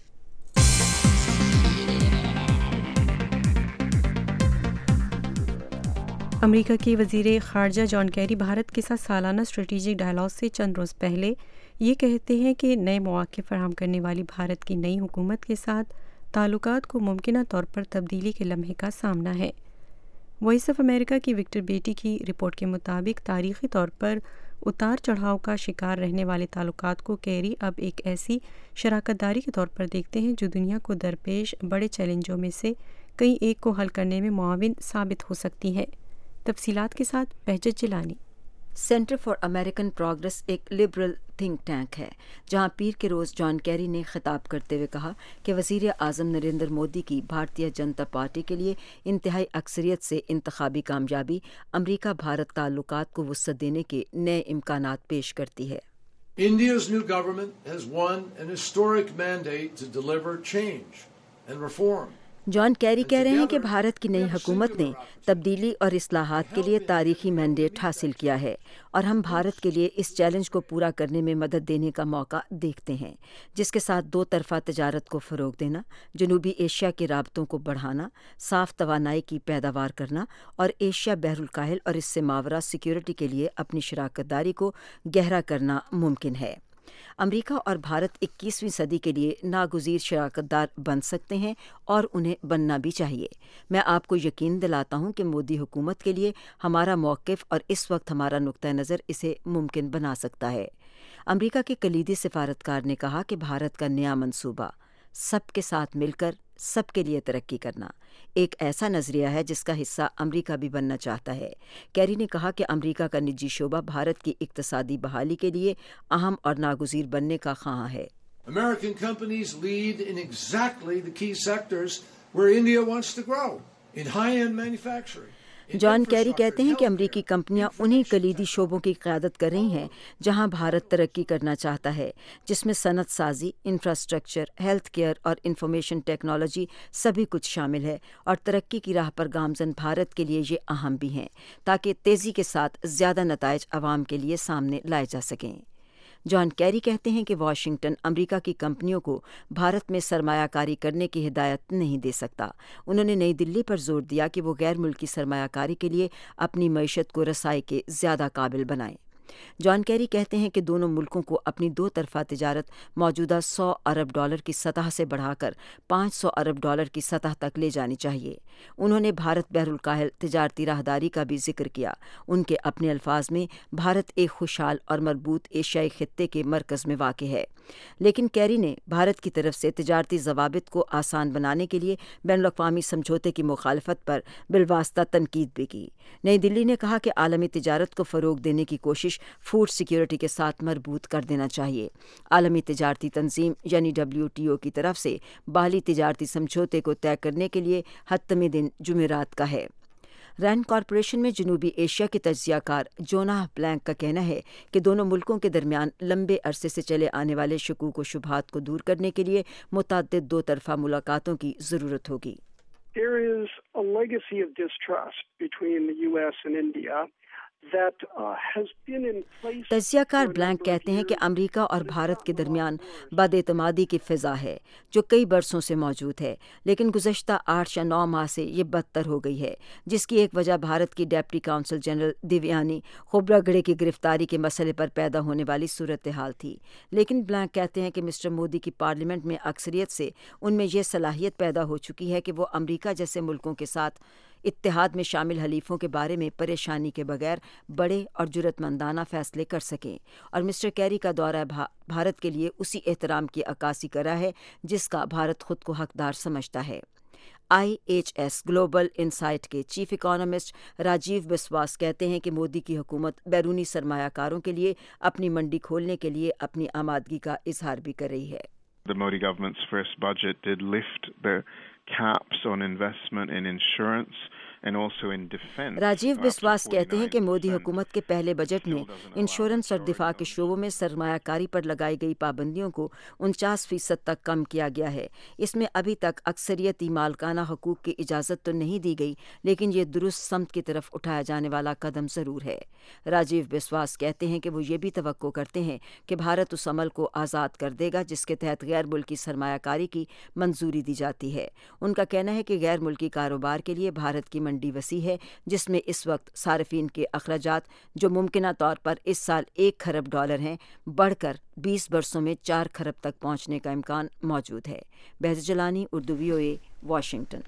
امریکہ کے وزیر خارجہ جان کیری بھارت کے ساتھ سالانہ اسٹریٹجک ڈائیلاگ سے چند روز پہلے یہ کہتے ہیں کہ نئے مواقع فراہم کرنے والی بھارت کی نئی حکومت کے ساتھ تعلقات کو ممکنہ طور پر تبدیلی کے لمحے کا سامنا ہے۔ وائس آف امریکہ کی وکٹر بیٹی کی رپورٹ کے مطابق تاریخی طور پر اتار چڑھاؤ کا شکار رہنے والے تعلقات کو کیری اب ایک ایسی شراکت داری کے طور پر دیکھتے ہیں جو دنیا کو درپیش بڑے چیلنجوں میں سے کئی ایک کو حل کرنے میں معاون ثابت ہو سکتی ہے۔ تفصیلات کے ساتھ Bahjat Jilani. Center for American progress ایک لبرل تھنک ٹینک ہے جہاں پیر کے روز جان کیری نے خطاب کرتے ہوئے کہا کہ وزیر اعظم نریندر مودی کی بھارتیہ جنتا پارٹی کے لیے انتہائی اکثریت سے انتخابی کامیابی امریکہ بھارت تعلقات کو وسعت دینے کے نئے امکانات پیش کرتی ہے۔ India's new government has won an historic mandate to deliver change and reform. John Kerry کہہ رہے ہیں کہ بھارت کی نئی حکومت نے تبدیلی اور اصلاحات کے لیے تاریخی مینڈیٹ حاصل کیا ہے اور ہم بھارت کے لیے اس چیلنج کو پورا کرنے میں مدد دینے کا موقع دیکھتے ہیں، جس کے ساتھ دو طرفہ تجارت کو فروغ دینا، جنوبی ایشیا کے رابطوں کو بڑھانا، صاف توانائی کی پیداوار کرنا اور ایشیا بحر الکاہل اور اس سے ماورا سیکیورٹی کے لیے اپنی شراکت داری کو گہرا کرنا ممکن ہے۔ امریکہ اور بھارت 21ویں صدی کے لیے ناگزیر شراکت دار بن سکتے ہیں اور انہیں بننا بھی چاہیے۔ میں آپ کو یقین دلاتا ہوں کہ مودی حکومت کے لیے ہمارا موقف اور اس وقت ہمارا نقطہ نظر اسے ممکن بنا سکتا ہے۔ امریکہ کے کلیدی سفارتکار نے کہا کہ بھارت کا نیا منصوبہ سب کے ساتھ مل کر سب کے لیے ترقی کرنا ایک ایسا نظریہ ہے جس کا حصہ امریکہ بھی بننا چاہتا ہے۔ کیری نے کہا کہ امریکہ کا نجی شعبہ بھارت کی اقتصادی بحالی کے لیے اہم اور ناگزیر بننے کا خواہاں ہے۔ American companies lead in exactly the key sectors where India wants to grow, in high-end manufacturing. John Kerry کہتے ہیں کہ امریکی کمپنیاں انہی کلیدی شعبوں کی قیادت کر رہی ہیں جہاں بھارت ترقی کرنا چاہتا ہے، جس میں صنعت سازی، انفراسٹرکچر، ہیلتھ کیئر اور انفارمیشن ٹیکنالوجی سبھی کچھ شامل ہے، اور ترقی کی راہ پر گامزن بھارت کے لیے یہ اہم بھی ہیں تاکہ تیزی کے ساتھ زیادہ نتائج عوام کے لیے سامنے لائے جا سکیں۔ جان کیری کہتے ہیں کہ واشنگٹن امریکہ کی کمپنیوں کو بھارت میں سرمایہ کاری کرنے کی ہدایت نہیں دے سکتا۔ انہوں نے نئی دلی پر زور دیا کہ وہ غیر ملکی سرمایہ کاری کے لیے اپنی معیشت کو رسائی کے زیادہ قابل بنائیں۔ جان کیری کہتے ہیں کہ دونوں ملکوں کو اپنی دو طرفہ تجارت موجودہ $100 ارب کی سطح سے بڑھا کر $500 ارب کی سطح تک لے جانی چاہیے۔ انہوں نے بھارت بحر الکاہل تجارتی راہداری کا بھی ذکر کیا۔ ان کے اپنے الفاظ میں بھارت ایک خوشحال اور مربوط ایشیائی خطے کے مرکز میں واقع ہے، لیکن کیری نے بھارت کی طرف سے تجارتی ضوابط کو آسان بنانے کے لیے بین الاقوامی سمجھوتے کی مخالفت پر بالواسطہ تنقید بھی کی۔ نئی دلی نے کہا کہ عالمی تجارت کو فروغ دینے کی کوشش فوڈ سیکیورٹی کے ساتھ مربوط کر دینا چاہیے۔ عالمی تجارتی تنظیم یعنی WTO کی طرف سے بالی تجارتی سمجھوتے کو طے کرنے کے لیے حتمی دن جمعرات کا ہے۔ رینڈ کارپوریشن میں جنوبی ایشیا کے تجزیہ کار جوناہ بلینک کا کہنا ہے کہ دونوں ملکوں کے درمیان لمبے عرصے سے چلے آنے والے شکوک و شبہات کو دور کرنے کے لیے متعدد دو طرفہ ملاقاتوں کی ضرورت ہوگی۔ There is a legacy of distrust between the US and India that has been in place. تجزیہ کار بلینک کہتے ہیں کہ امریکہ اور بھارت کے درمیان بد اعتمادی کی فضا ہے جو کئی برسوں سے موجود ہے، لیکن گزشتہ 8 یا 9 ماہ سے یہ بدتر ہو گئی ہے، جس کی ایک وجہ بھارت کی deputy consul general Devyani Khobragade کی گرفتاری کے مسئلے پر پیدا ہونے والی صورتحال تھی۔ لیکن بلینک کہتے ہیں کہ مسٹر مودی کی پارلیمنٹ میں اکثریت سے ان میں یہ صلاحیت پیدا ہو چکی ہے کہ وہ امریکہ جیسے ملکوں کے ساتھ اتحاد میں شامل حلیفوں کے بارے میں پریشانی کے بغیر بڑے اور جرأتمندانہ فیصلے کر سکیں، اور مسٹر کیری کا دورہ بھارت کے لیے اسی احترام کی عکاسی کرا ہے جس کا بھارت خود کو حقدار سمجھتا ہے۔ IHS گلوبل انسائٹ کے چیف اکانومسٹ راجیو بسواس کہتے ہیں کہ مودی کی حکومت بیرونی سرمایہ کاروں کے لیے اپنی منڈی کھولنے کے لیے اپنی آمادگی کا اظہار بھی کر رہی ہے۔ The Modi government's first budget did lift the caps on investment in insurance and also in defense. Rajiv Biswas کہتے ہیں کہ مودی حکومت کے پہلے بجٹ میں انشورنس اور دفاع کے شعبوں میں سرمایہ کاری پر لگائی گئی پابندیوں کو 49% تک کم کیا گیا ہے۔ اس میں ابھی تک اکثریتی مالکانہ حقوق کی اجازت تو نہیں دی گئی، لیکن یہ درست سمت کی طرف اٹھایا جانے والا قدم ضرور ہے۔ راجیو بسواس کہتے ہیں کہ وہ یہ بھی توقع کرتے ہیں کہ بھارت اس عمل کو آزاد کر دے گا جس کے تحت غیر ملکی سرمایہ کاری کی منظوری دی جاتی ہے۔ ان کا کہنا ہے کہ غیر ملکی کاروبار کے لیے بھارت کی منڈی وسیع ہے، جس میں اس وقت صارفین کے اخراجات جو ممکنہ طور پر اس سال $1 کھرب ہیں بڑھ کر 20 برسوں میں 4 کھرب تک پہنچنے کا امکان موجود ہے۔ Bahjat Jilani, Urdu VOA، Washington.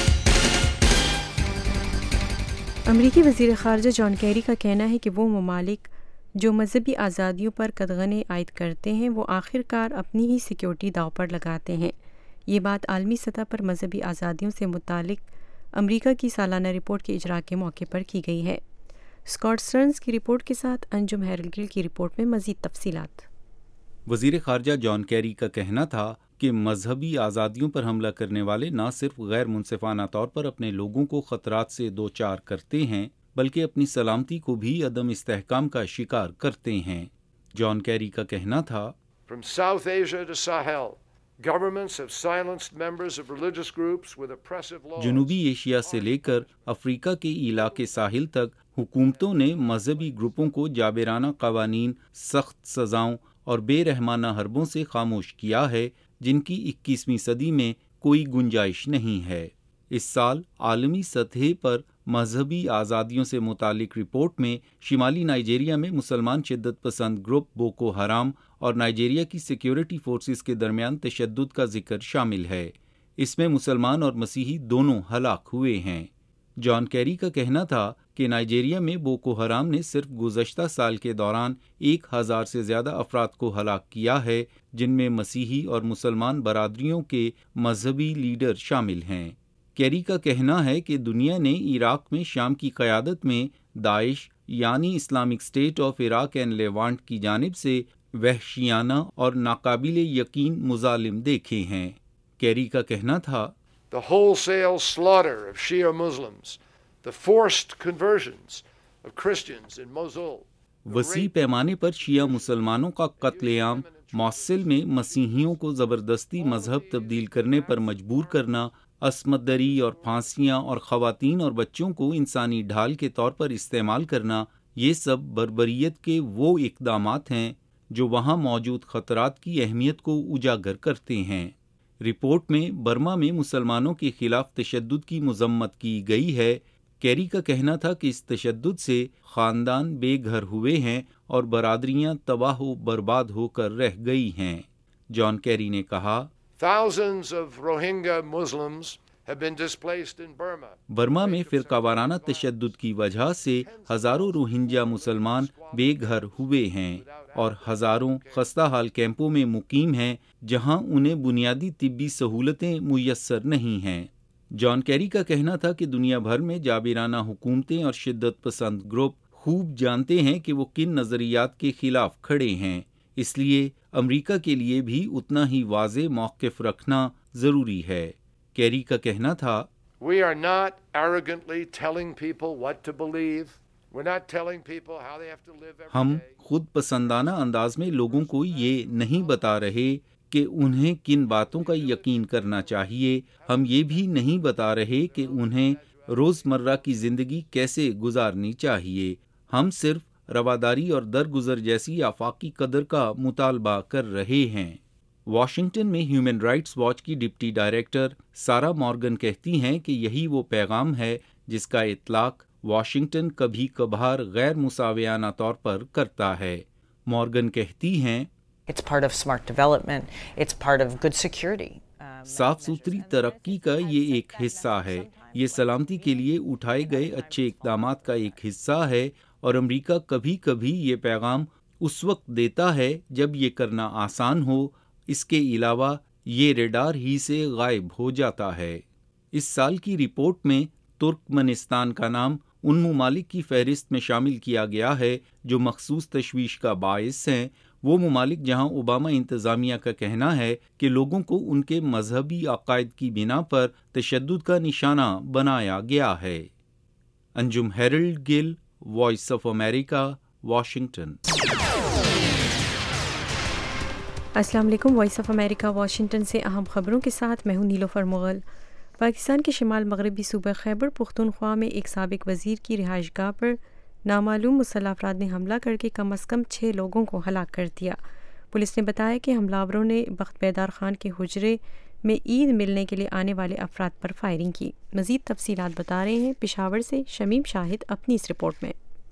امریکی وزیر خارجہ جان کیری کا کہنا ہے کہ وہ ممالک جو مذہبی آزادیوں پر قدغنیں عائد کرتے ہیں وہ آخر کار اپنی ہی سیکیورٹی داؤ پر لگاتے ہیں۔ یہ بات عالمی سطح پر مذہبی آزادیوں سے متعلق امریکہ کی سالانہ رپورٹ کے اجراء کے موقع پر کی گئی ہے۔ اسکاٹ سٹرنز کی رپورٹ کے ساتھ انجم ہیرلگل کی رپورٹ میں مزید تفصیلات۔ وزیر خارجہ جان کیری کا کہنا تھا کہ مذہبی آزادیوں پر حملہ کرنے والے نہ صرف غیر منصفانہ طور پر اپنے لوگوں کو خطرات سے دوچار کرتے ہیں بلکہ اپنی سلامتی کو بھی عدم استحکام کا شکار کرتے ہیں۔ جان کیری کا کہنا تھا، From South Asia to Sahel, governments have silenced members of religious groups with oppressive laws. جنوبی ایشیا سے لے کر افریقہ کے علاقے ساحل تک حکومتوں نے مذہبی گروپوں کو جابرانہ قوانین، سخت سزاؤں اور بے رحمانہ حربوں سے خاموش کیا ہے جن کی 21ویں صدی میں کوئی گنجائش نہیں ہے۔ اس سال عالمی سطح پر مذہبی آزادیوں سے متعلق رپورٹ میں شمالی نائجیریا میں مسلمان شدت پسند گروپ بوکو حرام اور نائجیریا کی سیکیورٹی فورسز کے درمیان تشدد کا ذکر شامل ہے۔ اس میں مسلمان اور مسیحی دونوں ہلاک ہوئے ہیں۔ جان کیری کا کہنا تھا کہ نائجیریا میں بوکو حرام نے صرف گزشتہ سال کے دوران 1000 سے زیادہ افراد کو ہلاک کیا ہے، جن میں مسیحی اور مسلمان برادریوں کے مذہبی لیڈر شامل ہیں۔ کیری کا کہنا ہے کہ دنیا نے عراق میں شام کی قیادت میں داعش یعنی Islamic State of Iraq and Levant کی جانب سے وحشیانہ اور ناقابل یقین مظالم دیکھے ہیں۔ کیری کا کہنا تھا، The wholesale slaughter of Shia Muslims, the forced conversions of Christians in Mosul. وسیع پیمانے پر شیعہ مسلمانوں کا قتل عام، موصل میں مسیحیوں کو زبردستی مذہب تبدیل کرنے پر مجبور کرنا، عصمت دری اور پھانسیاں اور خواتین اور بچوں کو انسانی ڈھال کے طور پر استعمال کرنا، یہ سب بربریت کے وہ اقدامات ہیں جو وہاں موجود خطرات کی اہمیت کو اجاگر کرتے ہیں۔ رپورٹ میں برما میں مسلمانوں کے خلاف تشدد کی مذمت کی گئی ہے۔ کیری کا کہنا تھا کہ اس تشدد سے خاندان بے گھر ہوئے ہیں اور برادریاں تباہ و برباد ہو کر رہ گئی ہیں۔ جان کیری نے کہا، Thousands of Rohingya Muslims have been displaced in Burma. Burma میں فرقہ وارانہ تشدد کی وجہ سے ہزاروں روہنجیا مسلمان بے گھر ہوئے ہیں اور ہزاروں خستہ حال کیمپوں میں مقیم ہیں جہاں انہیں بنیادی طبی سہولتیں میسر نہیں ہیں۔ جان کیری کا کہنا تھا کہ دنیا بھر میں جابرانہ حکومتیں اور شدت پسند گروپ خوب جانتے ہیں کہ وہ کن نظریات کے خلاف کھڑے ہیں، اس لیے امریکہ کے لیے بھی اتنا ہی واضح موقف رکھنا ضروری ہے۔ کیری کا کہنا تھا، We are not arrogantly telling people what to believe. We're not telling people how they have to live every day. ہم خود پسندانہ انداز میں لوگوں کو یہ نہیں بتا رہے کہ انہیں کن باتوں کا یقین کرنا چاہیے، ہم یہ بھی نہیں بتا رہے کہ انہیں روزمرہ کی زندگی کیسے گزارنی چاہیے، ہم صرف رواداری اور درگزر جیسی آفاقی قدر کا مطالبہ کر رہے ہیں۔ واشنگٹن میں ہیومن رائٹس واچ کی ڈپٹی ڈائریکٹر سارا مورگن کہتی ہیں کہ یہی وہ پیغام ہے جس کا اطلاق واشنگٹن کبھی کبھار غیر مساویانہ طور پر کرتا ہے۔ مورگن کہتی ہیں، It's part of smart development. It's part of good security. صاف ستھری ترقی کا یہ ایک حصہ ہے، یہ سلامتی کے لیے اٹھائے گئے اچھے اقدامات کا ایک حصہ ہے اور امریکہ کبھی کبھی یہ پیغام اس وقت دیتا ہے جب یہ کرنا آسان ہو، اس کے علاوہ یہ ریڈار ہی سے غائب ہو جاتا ہے۔ اس سال کی رپورٹ میں ترکمنستان کا نام ان ممالک کی فہرست میں شامل کیا گیا ہے جو مخصوص تشویش کا باعث ہیں، وہ ممالک جہاں اوباما انتظامیہ کا کہنا ہے کہ لوگوں کو ان کے مذہبی عقائد کی بنا پر تشدد کا نشانہ بنایا گیا ہے۔ Anjum Harold Gill, Voice of America, Washington. السلام علیکم، وائس آف امریکہ واشنگٹن سے اہم خبروں کے ساتھ میں ہوں نیلوفر مغل۔ پاکستان کے شمال مغربی صوبہ خیبر پختونخوا میں ایک سابق وزیر کی رہائش گاہ پر نامعلوم مسلح افراد نے حملہ کر کے کم از کم 6 لوگوں کو ہلاک کر دیا۔ پولیس نے بتایا کہ حملہ آوروں نے بخت بیدار خان کے حجرے میں عید ملنے کے لیے آنے والے افراد پر فائرنگ کی۔ مزید تفصیلات بتا رہے ہیں پشاور سے شمیم شاہد اپنی اس رپورٹ میں۔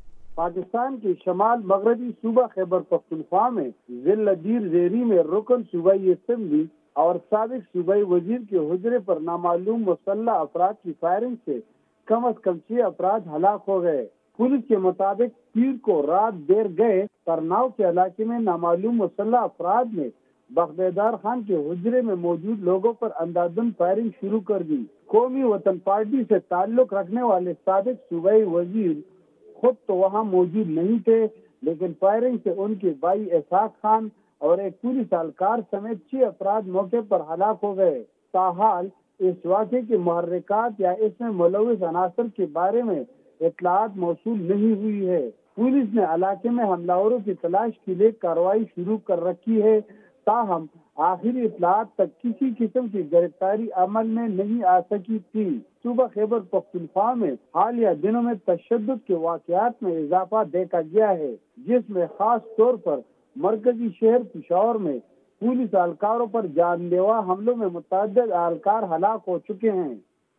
پاکستان کے شمال مغربی صوبہ خیبر پختونخوا میں ضلع دیر زیری میں رکن صوبائی اسمبلی اور سابق صوبائی وزیر کے حجرے پر نامعلوم مسلح افراد کی فائرنگ سے کم از کم 6 افراد ہلاک ہو گئے۔ پولیس کے مطابق پیر کو رات دیر گئے ترناؤ کے علاقے میں نامعلوم مسلح افراد نے بخت بیدار خان کے حجرے میں موجود لوگوں پر اندھادھند فائرنگ شروع کر دی۔ قومی وطن پارٹی سے تعلق رکھنے والے سابق صوبائی وزیر خود تو وہاں موجود نہیں تھے، لیکن فائرنگ سے ان کے بھائی اسحاق خان اور ایک پولیس اہلکار سمیت 6 افراد موقع پر ہلاک ہو گئے۔ تاحال اس واقعے کے محرکات یا اس میں ملوث عناصر کے بارے میں اطلاعات موصول نہیں ہوئی ہے۔ پولیس نے علاقے میں حملہ آوروں کی تلاش کے لیے کارروائی شروع کر رکھی ہے، تاہم آخری اطلاعات تک کسی قسم کی گرفتاری عمل میں نہیں آ سکی تھی۔ صوبہ خیبر پختونخوا میں حالیہ دنوں میں تشدد کے واقعات میں اضافہ دیکھا گیا ہے، جس میں خاص طور پر مرکزی شہر پشاور میں پولیس اہلکاروں پر جان لیوا حملوں میں متعدد اہلکار ہلاک ہو چکے ہیں۔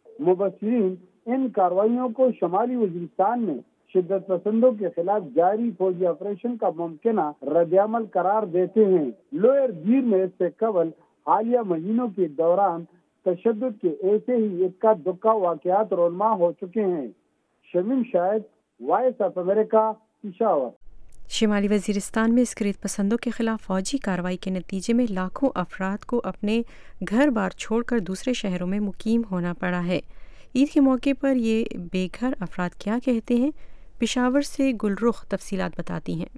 مبصرین ان کارروائیوں کو شمالی وزیرستان میں شدت پسندوں کے خلاف جاری فوجی آپریشن کا ممکنہ رد عمل قرار دیتے ہیں۔ لوئر دیر میں اس سے قبل حالیہ مہینوں کے دوران تشدد کے ایسے ہی اکا دکا واقعات رونما ہو چکے ہیں۔ Shamim Shahid, Voice of America, Peshawar. شمالی وزیرستان میں عسکریت پسندوں کے خلاف فوجی کارروائی کے نتیجے میں لاکھوں افراد کو اپنے گھر بار چھوڑ کر دوسرے شہروں میں مقیم ہونا پڑا ہے۔ عید کے موقع پر یہ بے گھر افراد کیا کہتے ہیں؟ پشاور سے گلرخ تفصیلات بتاتی ہیں۔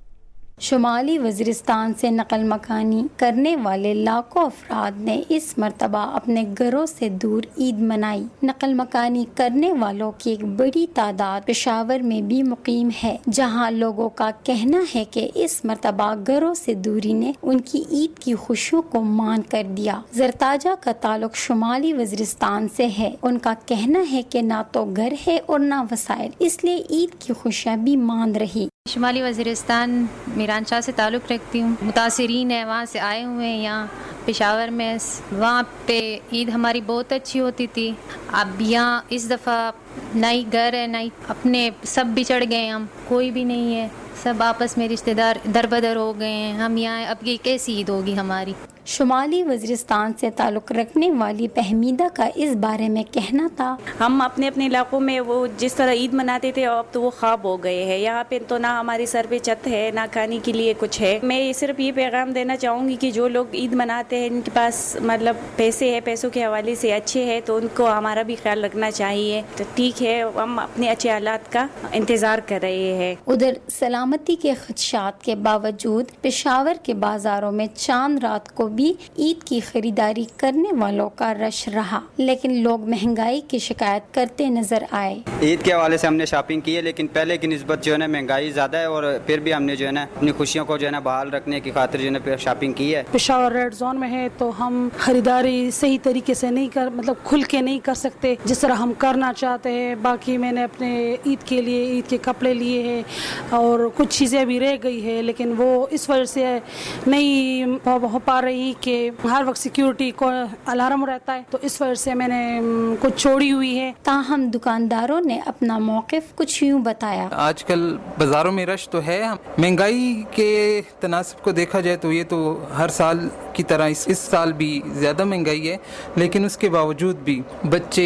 شمالی وزیرستان سے نقل مکانی کرنے والے لاکھوں افراد نے اس مرتبہ اپنے گھروں سے دور عید منائی۔ نقل مکانی کرنے والوں کی ایک بڑی تعداد پشاور میں بھی مقیم ہے، جہاں لوگوں کا کہنا ہے کہ اس مرتبہ گھروں سے دوری نے ان کی عید کی خوشیوں کو مان کر دیا۔ زرتاجہ کا تعلق شمالی وزیرستان سے ہے۔ ان کا کہنا ہے کہ نہ تو گھر ہے اور نہ وسائل، اس لیے عید کی خوشیاں بھی مان رہی۔ شمالی وزیرستان میران شاہ سے تعلق رکھتی ہوں، متاثرین ہیں، وہاں سے آئے ہوئے ہیں یہاں پشاور میں۔ وہاں پہ عید ہماری بہت اچھی ہوتی تھی۔ اب یہاں اس دفعہ نہ ہی گھر ہے، نہ ہی اپنے، سب بچڑ گئے، ہم کوئی بھی نہیں ہے، سب آپس میں رشتہ دار در بدر ہو گئے ہیں۔ ہم یہاں اب یہ کیسی عید ہوگی ہماری؟ شمالی وزیرستان سے تعلق رکھنے والی فہمیدہ کا اس بارے میں کہنا تھا، ہم اپنے اپنے علاقوں میں وہ جس طرح عید مناتے تھے اب تو وہ خواب ہو گئے ہیں۔ یہاں پہ تو نہ ہمارے سر پہ چھت ہے، نہ کھانے کے لیے کچھ ہے۔ میں صرف یہ پیغام دینا چاہوں گی کہ جو لوگ عید مناتے ہیں، ان کے پاس مطلب پیسے ہے، پیسوں کے حوالے سے اچھے ہیں، تو ان کو ہمارا بھی خیال رکھنا چاہیے۔ تو ٹھیک ہے، ہم اپنے اچھے حالات کا انتظار کر رہے ہیں۔ ادھر سلامتی کے خدشات کے باوجود پشاور کے بازاروں میں چاند رات کو بھی عید کی خریداری کرنے والوں کا رش رہا، لیکن لوگ مہنگائی کی شکایت کرتے نظر آئے۔ عید کے حوالے سے ہم نے شاپنگ کی ہے، لیکن پہلے کی نسبت جو ہے نا مہنگائی زیادہ ہے، اور پھر بھی ہم نے جو ہے نا اپنی خوشیوں کو جو ہے نا بحال رکھنے کی خاطر جو ہے نا شاپنگ کی ہے۔ پشاور ریڈ زون میں ہے تو ہم خریداری صحیح طریقے سے نہیں مطلب کھل کے نہیں کر سکتے جس طرح ہم کرنا چاہتے ہیں۔ باقی میں نے اپنے عید کے لیے عید کے کپڑے لیے ہیں اور کچھ چیزیں بھی رہ گئی ہے، لیکن وہ اس وجہ سے نہیں ہو پا رہی کہ ہر وقت سیکیورٹی کو الارم رہتا ہے، تو اس وجہ سے میں نے کچھ چھوڑی ہوئی ہے۔ تاہم دکانداروں نے اپنا موقف کچھ یوں بتایا۔ آج کل بازاروں میں رش تو ہے، مہنگائی کے تناسب کو دیکھا جائے تو یہ تو ہر سال کی طرح اس سال بھی زیادہ مہنگائی ہے، لیکن اس کے باوجود بھی بچے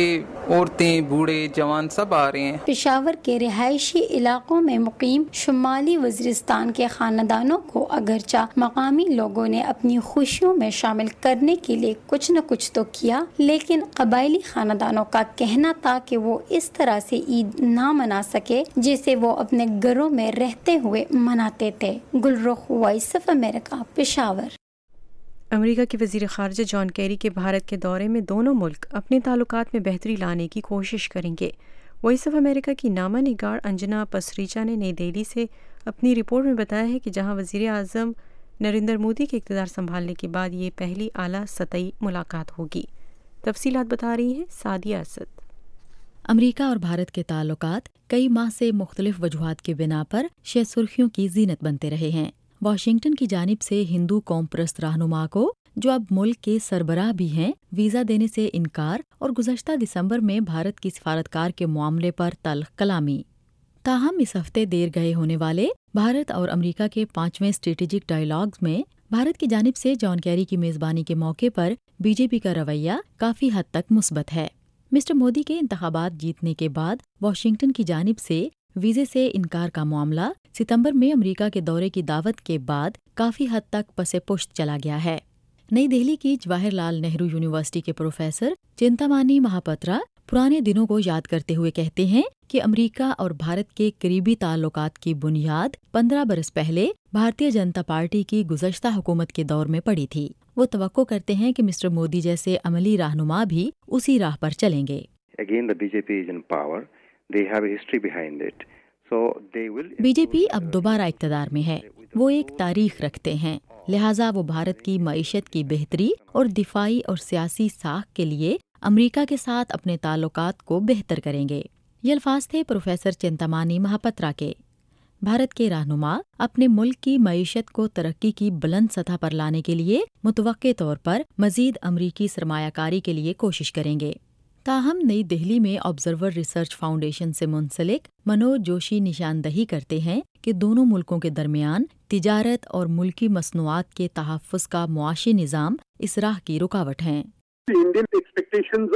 औरतें बूढ़े जवान सब आ रहे हैं। पेशावर के रिहायशी इलाकों में मुकीम शुमाली वज़ीरिस्तान के खानदानों को अगरचा मकामी लोगों ने अपनी खुशियों में शामिल करने के लिए कुछ न कुछ तो किया, लेकिन कबायली खानदानों का कहना था कि वो इस तरह से ईद ना मना सके जैसे वो अपने घरों में रहते हुए मनाते थे। Gulrukh, Voice of America, Peshawar. अमेरिका के वज़ीर ख़ारिजा जॉन कैरी के भारत के दौरे में दोनों मुल्क अपने ताल्लुकात में बेहतरी लाने की कोशिश करेंगे। वॉइस ऑफ अमेरिका की नामा निगार अंजना पसरीचा ने नई दिल्ली से अपनी रिपोर्ट में बताया है कि जहां वज़ीर आज़म नरेंद्र मोदी के इक़्तिदार संभालने के बाद ये पहली आला सतही मुलाकात होगी। तफसीलात बता रही हैं सादिया असद। अमेरिका और भारत के ताल्लुकात कई माह से मुख्तलिफ वजूहात की बिना पर शह सुर्खियों की जीनत बनते रहे हैं। वाशिंगटन की जानिब से हिंदू कौम परस्त रहनुमा को, जो अब मुल्क के सरबराह भी हैं, वीज़ा देने से इनकार और गुज़श्ता दिसंबर में भारत की सिफारतकार के मामले पर तल्ख कलामी। ताहम इस हफ्ते देर गए होने वाले भारत और अमेरिका के 5वें स्ट्रेटेजिक डायलॉग्स में भारत की जानिब से जॉन कैरी की मेज़बानी के मौके पर बीजेपी का रवैया काफ़ी हद तक मुस्बत है। मिस्टर मोदी के इंतखाबात जीतने के बाद वाशिंगटन की जानिब से वीज़े से इनकार का मामला सितंबर में अमेरिका के दौरे की दावत के बाद काफ़ी हद तक पसे पुश्त चला गया है। नई दिल्ली की जवाहरलाल नेहरू यूनिवर्सिटी के प्रोफेसर चिंतामणि महापात्रा पुराने दिनों को याद करते हुए कहते हैं कि अमेरिका और भारत के करीबी ताल्लुकात की बुनियाद 15 बरस पहले भारतीय जनता पार्टी की गुज़श्ता हुकूमत के दौर में पड़ी थी। वो तवक्को करते हैं कि मिस्टर मोदी जैसे अमली रहनुमा भी उसी राह पर चलेंगे। बीजेपी अब दोबारा इक़्तिदार में है, वो एक तारीख रखते हैं, लिहाजा वो भारत की मईशत की बेहतरी और दिफाई और सियासी साख के लिए अमेरिका के साथ अपने ताल्लुकात को बेहतर करेंगे। ये अल्फाज थे प्रोफेसर चिंतामणि महापात्रा के। भारत के रहनुमा अपने मुल्क की मईशत को तरक्की की बुलंद सतह पर लाने के लिए मुतवक्के तौर पर मजीद अमरीकी सरमायाकारी के लिए कोशिश करेंगे। ताहम नई दिल्ली में ऑब्जर्वर रिसर्च फाउंडेशन से मुंसलिक मनोज जोशी निशानदही करते हैं कि दोनों मुल्कों के दरमियान तिजारत और मुल्की मसनूआत के तहफ़्फ़ुज़ का मुआशी निज़ाम इस राह की रुकावट हैं। Indian expectations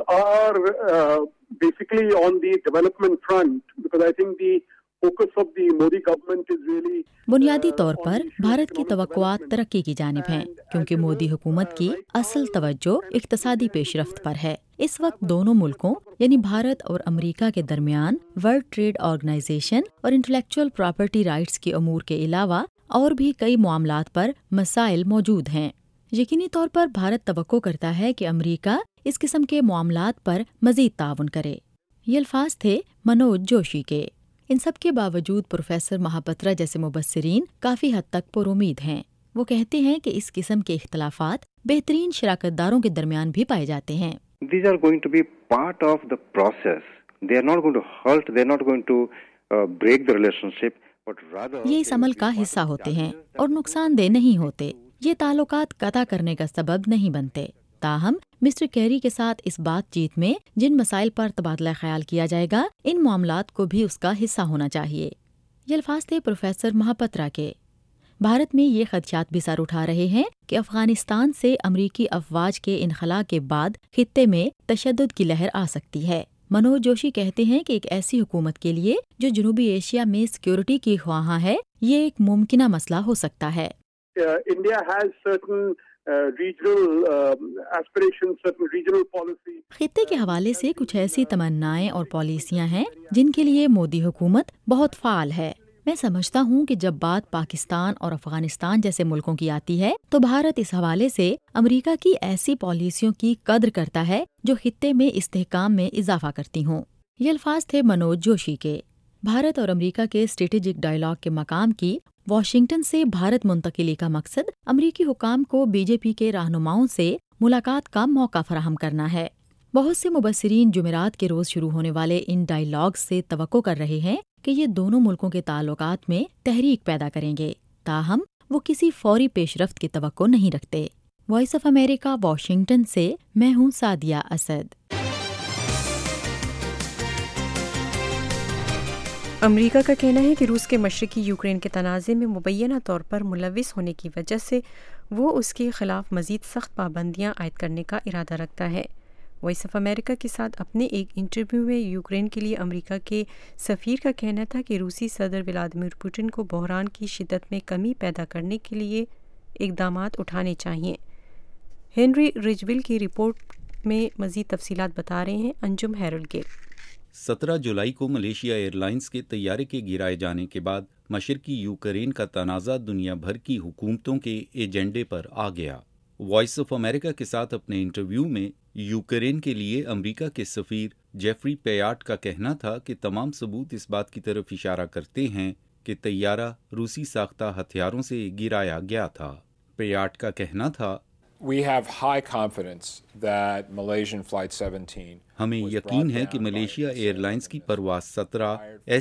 are basically on the development front because I think the focus of the Modi government is really बुनियादी तौर पर भारत की तवक्कुआत तरक्की की जानिब हैं, क्योंकि मोदी हुकूमत की असल तवज्जो इक्तसादी पेशरफ्त पर है। इस वक्त दोनों मुल्कों यानी भारत और अमेरिका के दरमियान वर्ल्ड ट्रेड ऑर्गेनाइजेशन और इंटेलेक्चुअल प्रॉपर्टी राइट्स के अमूर के अलावा और भी कई मामलात पर मसाइल मौजूद हैं। यकीनी तौर पर भारत तवक्को करता है कि अमेरिका इस किस्म के मामलात पर मजीद ताउन करे। ये अल्फाज थे मनोज जोशी के। इन सब के बावजूद प्रोफेसर महापात्रा जैसे मुबस्सिरीन काफ़ी हद तक पुरुमीद हैं। वो कहते हैं कि इस किस्म के इख्तलाफात बेहतरीन शराकतदारों के दरमियान भी पाए जाते हैं। These are going to be part of the process. They are not going to hurt, they are not going to break the relationship, but rather ये इस अमल का हिस्सा होते हैं और नुकसानदेह नहीं होते। ये ताल्लुकात कता करने का सबब नहीं बनते। ताहम मिस्टर कैरी के साथ इस बातचीत में जिन मसाइल पर तबादला ख्याल किया जाएगा, इन मामलात को भी उसका हिस्सा होना चाहिए। ये अल्फाज थे प्रोफेसर महापात्रा के। भारत में ये खदशात भी सर उठा रहे हैं कि अफगानिस्तान से अमरीकी अफवाज के इनखला के बाद खित्ते में तशद्दुद की लहर आ सकती है। मनोज जोशी कहते हैं कि एक ऐसी हुकूमत के लिए जो जनूबी एशिया में सिक्योरिटी की ख्वाहां है, ये एक मुमकिना मसला हो सकता है। India has certain regional aspirations, certain regional policies. खित्ते के हवाले से कुछ ऐसी तमन्नाएं और पॉलिसियां हैं जिनके लिए मोदी हुकूमत बहुत फाल है। मैं समझता हूं कि जब बात पाकिस्तान और अफगानिस्तान जैसे मुल्कों की आती है तो भारत इस हवाले से अमेरिका की ऐसी पॉलिसियों की कद्र करता है जो खित्ते में इस्तेहकाम में इजाफा करती हों। ये अल्फाज थे मनोज जोशी के। भारत और अमेरिका के स्ट्रेटेजिक डायलॉग के मकाम की वाशिंगटन से भारत मुंतकिली का मकसद अमरीकी हुकाम को बीजेपी के रहनुमाओं से मुलाकात का मौका फराहम करना है। बहुत से मुबस्सिरीन जुमेरात के रोज शुरू होने वाले इन डायलॉग से तवक्को कर रहे हैं कि ये दोनों मुल्कों के ताल्लुकात में तहरीक पैदा करेंगे, ताहम वो किसी फौरी पेशरफ्त की तवक्को नहीं रखते। वॉइस ऑफ अमेरिका, वाशिंगटन से मैं हूँ सादिया असद। अमेरिका का कहना है कि रूस के मशरकी यूक्रेन के तनाज़े में मुबैना तौर पर मुलविस होने की वजह से वो उसके खिलाफ मज़ीद सख्त पाबंदियाँ आयद करने का इरादा रखता है। وائس آف امریکہ کے ساتھ اپنے ایک انٹرویو میں یوکرین کے لیے امریکہ کے سفیر کا کہنا تھا کہ روسی صدر ولادیمیر پوٹن کو بحران کی شدت میں کمی پیدا کرنے کے لیے اقدامات اٹھانے چاہئیں۔ ہنری رجویل کی رپورٹ میں مزید تفصیلات بتا رہے ہیں انجم ہیرلڈ گیل۔ 17 جولائی کو ملیشیا ایئر لائنز کے طیارے کے گرائے جانے کے بعد مشرقی یوکرین کا تنازع دنیا بھر کی حکومتوں کے ایجنڈے پر آ گیا۔ وائس آف امریکہ کے ساتھ اپنے انٹرویو میں یوکرین کے لیے امریکہ کے سفیر جیفری پیاٹ کا کہنا تھا کہ تمام ثبوت اس بات کی طرف اشارہ کرتے ہیں کہ طیارہ روسی ساختہ ہتھیاروں سے گرایا گیا تھا۔ پیاٹ کا کہنا تھا، We have high confidence that Malaysian Flight 17 ہمیں یقین ہے کہ ملیشیا ایئر لائنز کی پرواز 17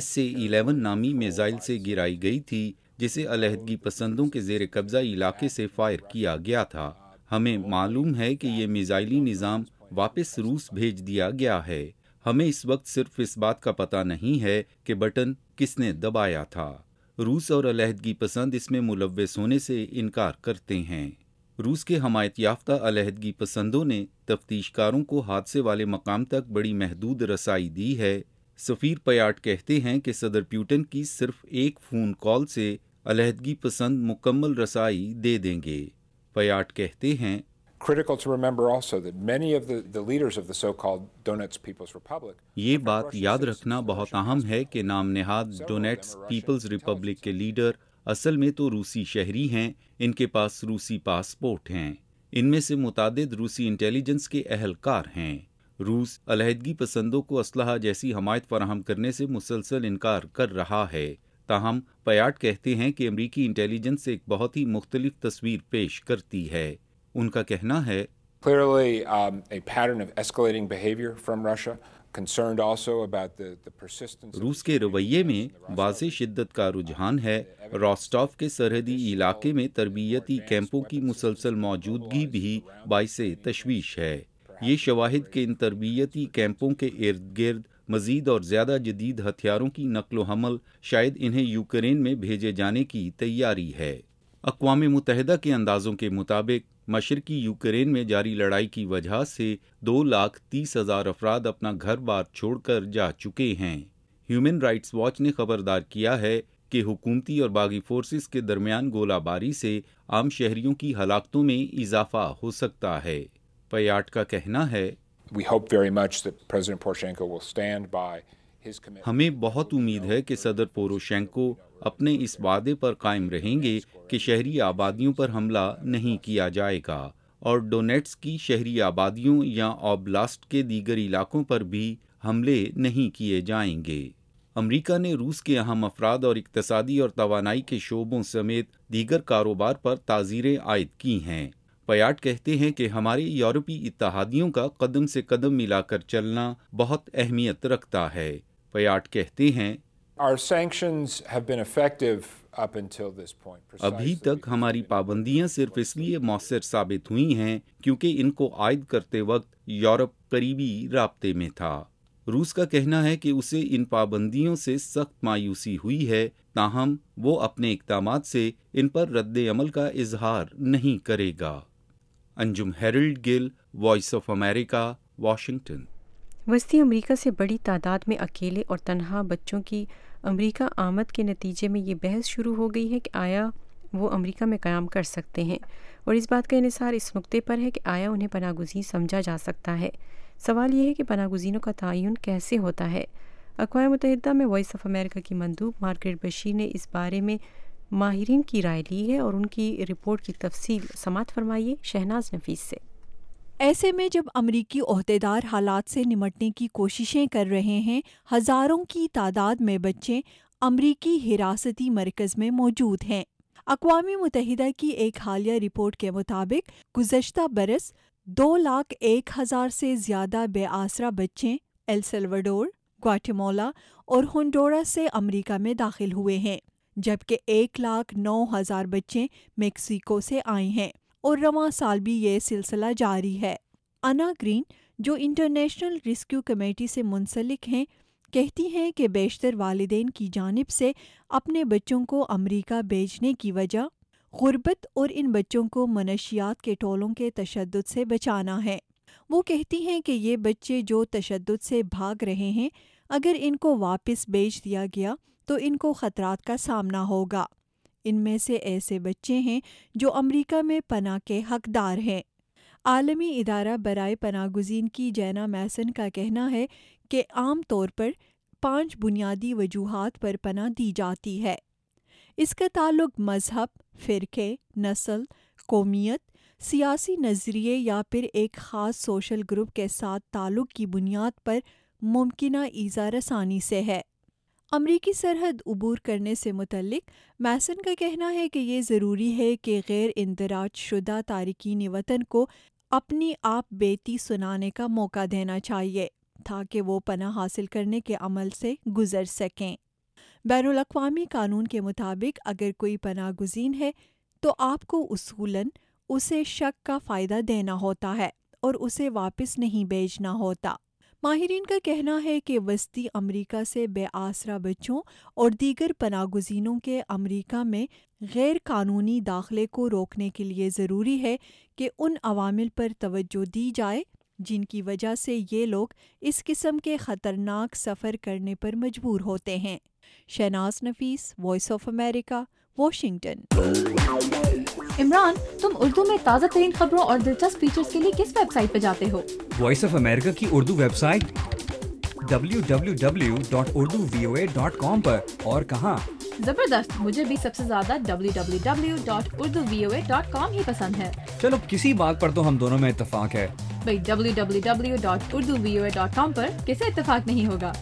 SA-11 نامی میزائل سے گرائی گئی تھی جسے علیحدگی پسندوں کے زیر قبضہ علاقے سے فائر کیا گیا تھا۔ ہمیں معلوم ہے کہ یہ میزائلی نظام واپس روس بھیج دیا گیا ہے۔ ہمیں اس وقت صرف اس بات کا پتہ نہیں ہے کہ بٹن کس نے دبایا تھا۔ روس اور علیحدگی پسند اس میں ملوث ہونے سے انکار کرتے ہیں۔ روس کے حمایت یافتہ علیحدگی پسندوں نے تفتیش کاروں کو حادثے والے مقام تک بڑی محدود رسائی دی ہے۔ سفیر پیاٹ کہتے ہیں کہ صدر پیوٹن کی صرف ایک فون کال سے علیحدگی پسند مکمل رسائی دے دیں گے۔ پیاٹ کہتے ہیں، Critical to remember also that many of the leaders of the so-called Donetsk People's Republic یہ بات یاد رکھنا بہت اہم ہے کہ نام نہاد ڈونیٹس پیپلز ریپبلک کے لیڈر اصل میں تو روسی شہری ہیں، ان کے پاس روسی پاسپورٹ ہیں۔ ان میں سے متعدد روسی انٹیلیجنس کے اہلکار ہیں۔ روس علیحدگی پسندوں کو اسلحہ جیسی حمایت فراہم کرنے سے مسلسل انکار کر رہا ہے۔ تاہم پیاٹ کہتے ہیں کہ امریکی انٹیلیجنس ایک بہت ہی مختلف تصویر پیش کرتی ہے۔ ان کا کہنا ہے، Clearly, a pattern of escalating behavior from Russia, concerned also about the persistence. روس کے رویے میں واضح شدت کا رجحان ہے۔ روسٹاف کے سرحدی علاقے میں تربیتی کیمپوں کی مسلسل موجودگی بھی باعث تشویش ہے۔ یہ شواہد کہ ان تربیتی کیمپوں کے ارد گرد مزید اور زیادہ جدید ہتھیاروں کی نقل و حمل شاید انہیں یوکرین میں بھیجے جانے کی تیاری ہے۔ اقوام متحدہ کے اندازوں کے مطابق مشرقی یوکرین میں جاری لڑائی کی وجہ سے 2,30,000 افراد اپنا گھر بار چھوڑ کر جا چکے ہیں۔ ہیومن رائٹس واچ نے خبردار کیا ہے کہ حکومتی اور باغی فورسز کے درمیان گولہ باری سے عام شہریوں کی ہلاکتوں میں اضافہ ہو سکتا ہے۔ پیاٹ کا کہنا ہے، We hope very much that President Poroshenko will stand by his commitment. ہمیں بہت امید ہے کہ صدر پوروشینکو اپنے اس وعدے پر قائم رہیں گے کہ شہری آبادیوں پر حملہ نہیں کیا جائے گا اور ڈونیٹس کی شہری آبادیوں یا اوبلاسٹ کے دیگر علاقوں پر بھی حملے نہیں کیے جائیں گے۔ امریکہ نے روس کے اہم افراد اور اقتصادی اور توانائی کے شعبوں سمیت دیگر کاروبار پر تعزیریں عائد کی ہیں۔ پیاٹ کہتے ہیں کہ ہمارے یورپی اتحادیوں کا قدم سے قدم ملا کر چلنا بہت اہمیت رکھتا ہے۔ پیاٹ کہتے ہیں، Our sanctions have been effective up until this point. ابھی تک ہماری پابندیاں صرف اس لیے مؤثر ثابت ہوئی ہیں کیونکہ ان کو عائد کرتے وقت یورپ قریبی رابطے میں تھا۔ روس کا کہنا ہے کہ اسے ان پابندیوں سے سخت مایوسی ہوئی ہے، تاہم وہ اپنے اقدامات سے ان پر رد عمل کا اظہار نہیں کرے گا۔ Anjum Harold Gill, Voice of America, Washington. وسطی امریکہ سے بڑی تعداد میں اکیلے اور تنہا بچوں کی امریکہ آمد کے نتیجے میں یہ بحث شروع ہو گئی ہے کہ آیا وہ امریکہ میں قیام کر سکتے ہیں، اور اس بات کا انحصار اس نقطے پر ہے کہ آیا انہیں پناہ گزین سمجھا جا سکتا ہے۔ سوال یہ ہے کہ پناہ گزینوں کا تعین کیسے ہوتا ہے۔ اقوام متحدہ میں وائس آف امریکہ کی مندوب مارگریٹ بشیر نے اس بارے میں ماہرین کی رائے لی ہے اور ان کی رپورٹ کی تفصیل سماعت فرمائیے شہناز نفیس سے۔ ایسے میں جب امریکی عہدیدار حالات سے نمٹنے کی کوششیں کر رہے ہیں، ہزاروں کی تعداد میں بچے امریکی حراستی مرکز میں موجود ہیں۔ اقوام متحدہ کی ایک حالیہ رپورٹ کے مطابق گزشتہ برس 2,01,000 سے زیادہ بے آسرا بچے ایل سلواڈور، گواٹیمالا اور ہنڈورس سے امریکہ میں داخل ہوئے ہیں، جبکہ 1,09,000 بچے میکسیکو سے آئے ہیں، اور رواں سال بھی یہ سلسلہ جاری ہے۔ انا گرین، جو انٹرنیشنل ریسکیو کمیٹی سے منسلک ہیں، کہتی ہیں کہ بیشتر والدین کی جانب سے اپنے بچوں کو امریکہ بھیجنے کی وجہ غربت اور ان بچوں کو منشیات کے ٹولوں کے تشدد سے بچانا ہے۔ وہ کہتی ہیں کہ یہ بچے جو تشدد سے بھاگ رہے ہیں، اگر ان کو واپس بھیج دیا گیا تو ان کو خطرات کا سامنا ہوگا۔ ان میں سے ایسے بچے ہیں جو امریکہ میں پناہ کے حقدار ہیں۔ عالمی ادارہ برائے پناہ گزین کی جینا میسن کا کہنا ہے کہ عام طور پر 5 بنیادی وجوہات پر پناہ دی جاتی ہے۔ اس کا تعلق مذہب، فرقے، نسل، قومیت، سیاسی نظریے یا پھر ایک خاص سوشل گروپ کے ساتھ تعلق کی بنیاد پر ممکنہ ایذا رسانی سے ہے۔ امریکی سرحد عبور کرنے سے متعلق میسن کا کہنا ہے کہ یہ ضروری ہے کہ غیر اندراج شدہ تارکین وطن کو اپنی آپ بیتی سنانے کا موقع دینا چاہیے تاکہ وہ پناہ حاصل کرنے کے عمل سے گزر سکیں۔ بین الاقوامی قانون کے مطابق اگر کوئی پناہ گزین ہے تو آپ کو اصولاً اسے شک کا فائدہ دینا ہوتا ہے اور اسے واپس نہیں بھیجنا ہوتا۔ ماہرین کا کہنا ہے کہ وسطی امریکہ سے بے آسرا بچوں اور دیگر پناہ گزینوں کے امریکہ میں غیر قانونی داخلے کو روکنے کے لیے ضروری ہے کہ ان عوامل پر توجہ دی جائے جن کی وجہ سے یہ لوگ اس قسم کے خطرناک سفر کرنے پر مجبور ہوتے ہیں۔ Shahnaz Nafees, Voice of America, Washington. Imran, تم اردو میں تازہ ترین خبروں اور دلچسپ فیچرز کے لیے کس ویب سائٹ پہ جاتے ہو؟ وائس آف امریکہ کی اردو ویب سائٹ www.urduvoa.com پر۔ اور کہاں؟ زبردست، مجھے بھی سب سے زیادہ www.urduvoa.com ہی پسند ہے۔ چلو کسی بات پر تو ہم دونوں میں اتفاق ہے۔ بھئی www.urduvoa.com پر کسے اتفاق نہیں ہوگا؟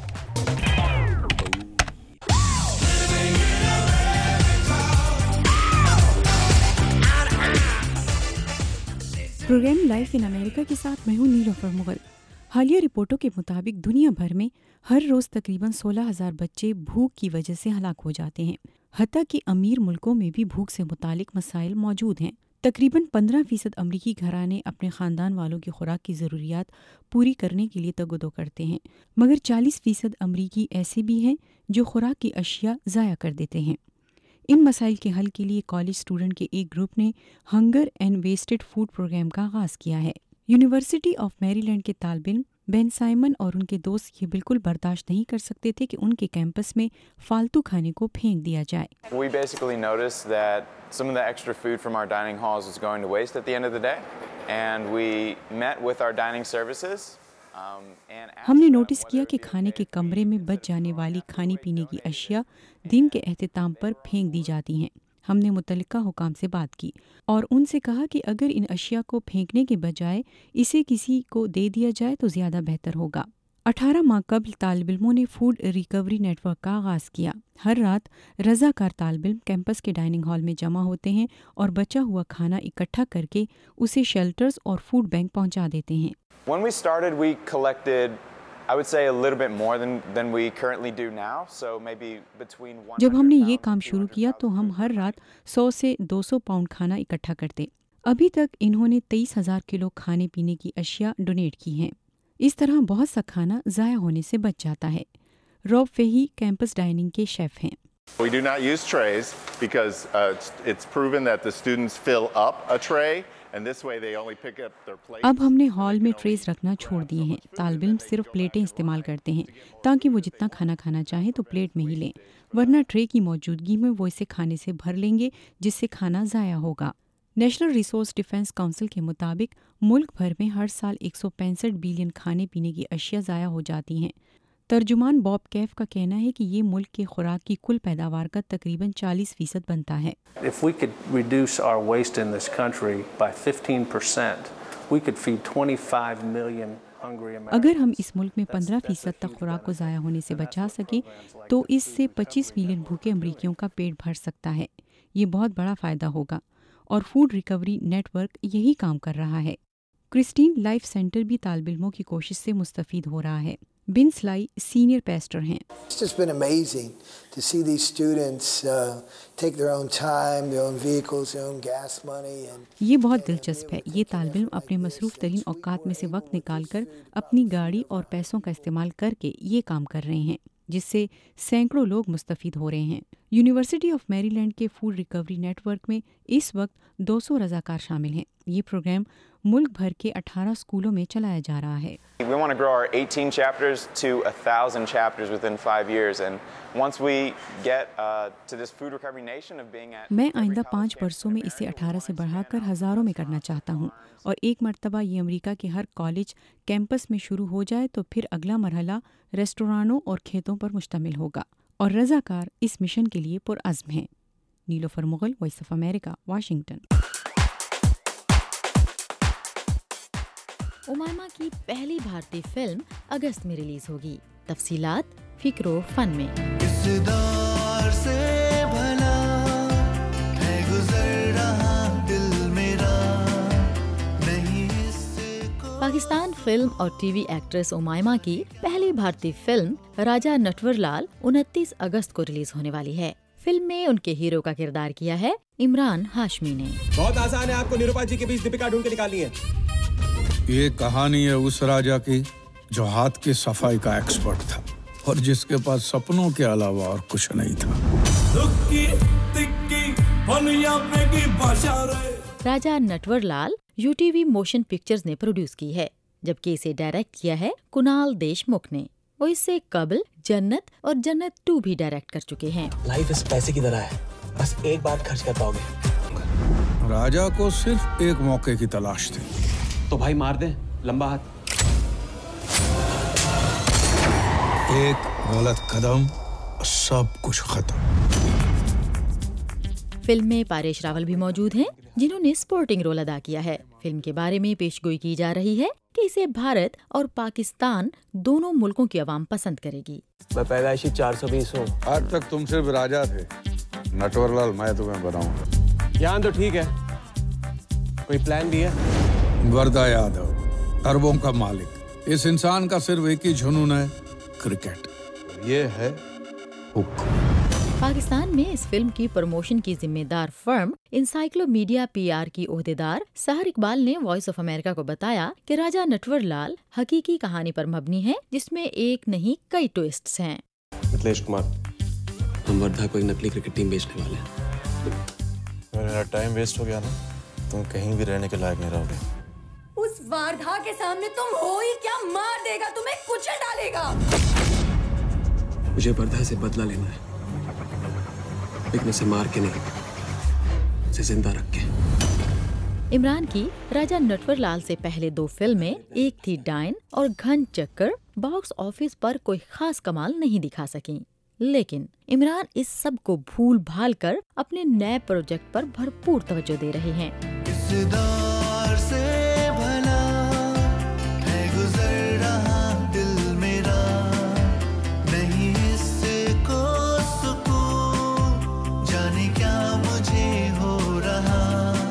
پروگرام لائف ان امریکہ کے ساتھ میں ہوں نیلوفر مغل۔ حالیہ رپورٹوں کے مطابق دنیا بھر میں ہر روز تقریباً 16,000 بچے بھوک کی وجہ سے ہلاک ہو جاتے ہیں۔ حتیٰ کہ امیر ملکوں میں بھی بھوک سے متعلق مسائل موجود ہیں۔ تقریباً 15% امریکی گھرانے اپنے خاندان والوں کی خوراک کی ضروریات پوری کرنے کے لیے تگودو کرتے ہیں، مگر 40% امریکی ایسے بھی ہیں جو خوراک کی اشیاء ضائع کر دیتے ہیں۔ ان مسائل کے حل کے لیے کالج اسٹوڈنٹ کے ایک گروپ نے hunger and wasted food programme کا آغاز کیا ہے۔ یونیورسٹی آف میری لینڈ کے طالب علم بین سائمن اور ان کے دوست یہ بالکل برداشت نہیں کر سکتے تھے کہ ان کے کیمپس میں فالتو کھانے کو پھینک دیا جائے۔ We basically noticed that some of the extra food from our dining halls was going to waste at the end of the day, and we met with our dining services. ہم نے notice کیا کہ کھانے کے کمرے میں بچ جانے والی کھانے پینے کی اشیاء دن کے اختتام پر پھینک دی جاتی ہیں۔ ہم نے متعلقہ حکام سے بات کی اور ان سے کہا کہ اگر ان اشیاء کو پھینکنے کے بجائے اسے کسی کو دے دیا جائے تو زیادہ بہتر ہوگا۔ 18 ماہ قبل طالب علموں نے فوڈ ریکوری نیٹ ورک کا آغاز کیا۔ ہر رات رضاکار طالب علم کیمپس کے ڈائننگ ہال میں جمع ہوتے ہیں اور بچا ہوا کھانا اکٹھا کر کے اسے شیلٹرز اور فوڈ بینک پہنچا دیتے ہیں۔ When we started, we collected, I would say, a little bit more than we currently do now. So maybe between 100 جب ہم نے یہ کام شروع کیا تو ہم ہر رات 100 سے 200 پاؤنڈ کھانا اکٹھا کرتے۔ ابھی تک انہوں نے 23,000 کلو کھانے پینے کی اشیاء ڈونیٹ کی ہیں۔ اس طرح بہت سا کھانا ضائع ہونے سے بچ جاتا ہے۔ روب فہی کیمپس ڈائننگ کے شیف ہیں۔ We do not use trays because it's proven that the students fill up a tray. اب ہم نے ہال میں ٹریز رکھنا چھوڑ دیے ہیں۔ طالب علم صرف پلیٹیں استعمال کرتے ہیں تاکہ وہ جتنا کھانا کھانا چاہیں تو پلیٹ میں ہی لیں، ورنہ ٹرے کی موجودگی میں وہ اسے کھانے سے بھر لیں گے جس سے کھانا ضائع ہوگا۔ نیشنل ریسورس ڈیفنس کونسل کے مطابق ملک بھر میں ہر سال 165 بلین کھانے پینے کی اشیاء ضائع ہو جاتی ہیں۔ ترجمان باب کیف کا کہنا ہے کہ یہ ملک کے خوراک کی کل پیداوار کا تقریباً 40% بنتا ہے۔ If we could reduce our waste in this country by 15%, we could feed 25 million hungry Americans. اگر ہم اس ملک میں 15% تک خوراک کو ضائع ہونے سے بچا سکیں تو اس سے 25 ملین بھوکے امریکیوں کا پیٹ بھر سکتا ہے۔ یہ بہت بڑا فائدہ ہوگا اور فوڈ ریکوری نیٹ ورک یہی کام کر رہا ہے۔ کرسٹین لائف سینٹر بھی طالب علموں کی کوشش سے مستفید ہو رہا ہے۔ بن سلائی سینئر پیسٹر ہیں۔ یہ بہت دلچسپ ہے۔ یہ طالب علم اپنے مصروف ترین اوقات میں سے وقت نکال کر اپنی گاڑی اور پیسوں کا استعمال کر کے یہ کام کر رہے ہیں جس سے سینکڑوں لوگ مستفید ہو رہے ہیں۔ یونیورسٹی آف میری لینڈ کے فوڈ ریکوری نیٹ ورک میں اس وقت 200 رضاکار شامل ہیں۔ یہ پروگرام मुल्क भर के 18 स्कूलों में चलाया जा रहा है। We want to grow our 18 chapters to 1,000 chapters within 5 years, and once we get to this food recovery nation of being at मैं आइंदा 5 वर्षों में इसे 18 से बढ़ाकर हज़ारों में करना चाहता हूँ, और एक मर्तबा ये अमेरिका के हर कॉलेज कैंपस में शुरू हो जाए तो फिर अगला मरहला रेस्टोरानों और खेतों पर मुश्तमिल होगा, और रज़ाकार इस मिशन के लिए पुरअज़्म हैं। Nilofar Mughal, Voice of America, Washington. Umama की पहली भारतीय फिल्म अगस्त में रिलीज होगी। तफसीलात फिक्रो फन में। इस दौर से भला है गुजर रहा दिल मेरा, नहीं पाकिस्तान फिल्म और टीवी एक्ट्रेस उमामा की पहली भारतीय फिल्म राजा नटवरलाल 29 अगस्त को रिलीज होने वाली है। फिल्म में उनके हीरो का किरदार किया है इमरान हाशमी ने। बहुत आसान है, आपको निरूपा जी के बीच दीपिका ढूंढ के निकालनी है। ये कहानी है उस राजा की जो हाथ की सफाई का एक्सपर्ट था और जिसके पास सपनों के अलावा और कुछ नहीं था। Raja Natwarlal UTV motion pictures ने प्रोड्यूस की है, जबकि इसे डायरेक्ट किया है कुणाल देशमुख ने। वो इससे कबल जन्नत और जन्नत 2 भी डायरेक्ट कर चुके हैं। लाइफ इस पैसे की तरह है, बस एक बार खर्च कर पाओगे। राजा को सिर्फ एक मौके की तलाश थी। तो भाई मार दे, लंबा हाथ। एक गलत कदम, सब कुछ खत्म। फिल्म में पारेश रावल भी मौजूद हैं, जिन्होंने स्पोर्टिंग रोल अदा किया है। फिल्म के बारे में पेशगोई की जा रही है कि इसे भारत और पाकिस्तान दोनों मुल्कों की आवाम पसंद करेगी। मैं पैदाइशी 420 हूँ। आज तक तुम सिर्फ राजा थे, नटवरलाल मैं तुम्हें बनाऊंगा। यहाँ तो ठीक है, कोई प्लान भी है? वर्दा यादव, अरबों का मालिक, इस इंसान का सिर्फ एक ही जुनून है, क्रिकेट। ये है हुक। पाकिस्तान में इस फिल्म की प्रमोशन की जिम्मेदार फर्म इंसाइक्लोमीडिया पीआर की ओहदेदार सहर इकबाल ने वॉइस ऑफ अमेरिका को बताया कि राजा नटवरलाल हकीकी कहानी पर मबनी है, जिसमें एक नहीं कई ट्विस्ट्स हैं। मिथिलेश कुमार, हम वर्धा को एक नकली क्रिकेट टीम बेचने वाले हैं। मेरा टाइम वेस्ट हो गया ना, तुम कहीं भी रहने के लायक नहीं रहोगे। उस वारधा के सामने तुम हो ही क्या, मार देगा, तुम्हें कुचल डालेगा। मुझे वर्धा से बदला लेना है, लेकिन उसे मार के नहीं, उसे जिंदा रख के। इमरान की राजा नटवरलाल से पहले 2 फिल्में, एक थी डायन और घन चक्कर, बॉक्स ऑफिस पर कोई खास कमाल नहीं दिखा सकीं। लेकिन इमरान इस सब को भूल भाल कर अपने नए प्रोजेक्ट पर भरपूर तवज्जो दे रहे हैं। इस दौर से भला है गुजर रहा दिल मेरा, नहीं इसको सुकून, जाने क्या मुझे हो रहा।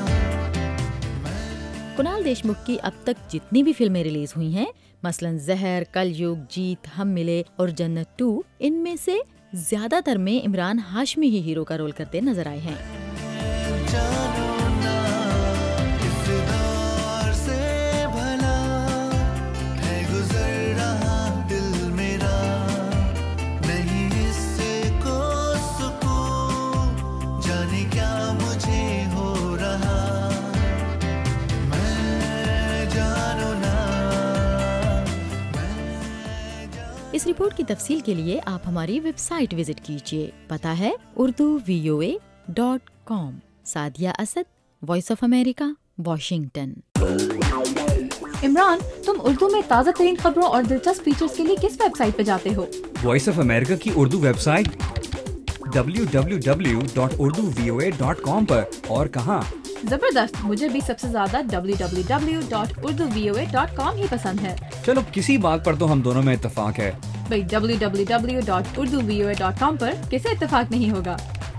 कुणाल देशमुख की अब तक जितनी भी फिल्में रिलीज हुई हैं, मसलन जहर, कलयुग, जीत, हम मिले और जन्नत 2, इनमें से ज्यादातर में इमरान हाशमी ही हीरो का रोल करते नजर आए हैं। इस रिपोर्ट की तफसील के लिए आप हमारी वेबसाइट विजिट कीजिए। पता है urduvoa.com। Sadia Asad, Voice of America, Washington. Imran, तुम उर्दू में ताज़ा तरीन खबरों और दिलचस्प फीचर्स के लिए किस वेबसाइट पे जाते हो? वॉइस ऑफ अमेरिका की उर्दू वेबसाइट www.urduvoa.com पर। और कहाँ? जबरदस्त, मुझे भी सबसे ज्यादा www.urduvoa.com ही पसंद है। चलो किसी बात पर तो हम दोनों में इत्तेफाक है। भाई www.urduvoa.com पर किसे इत्तेफाक नहीं होगा।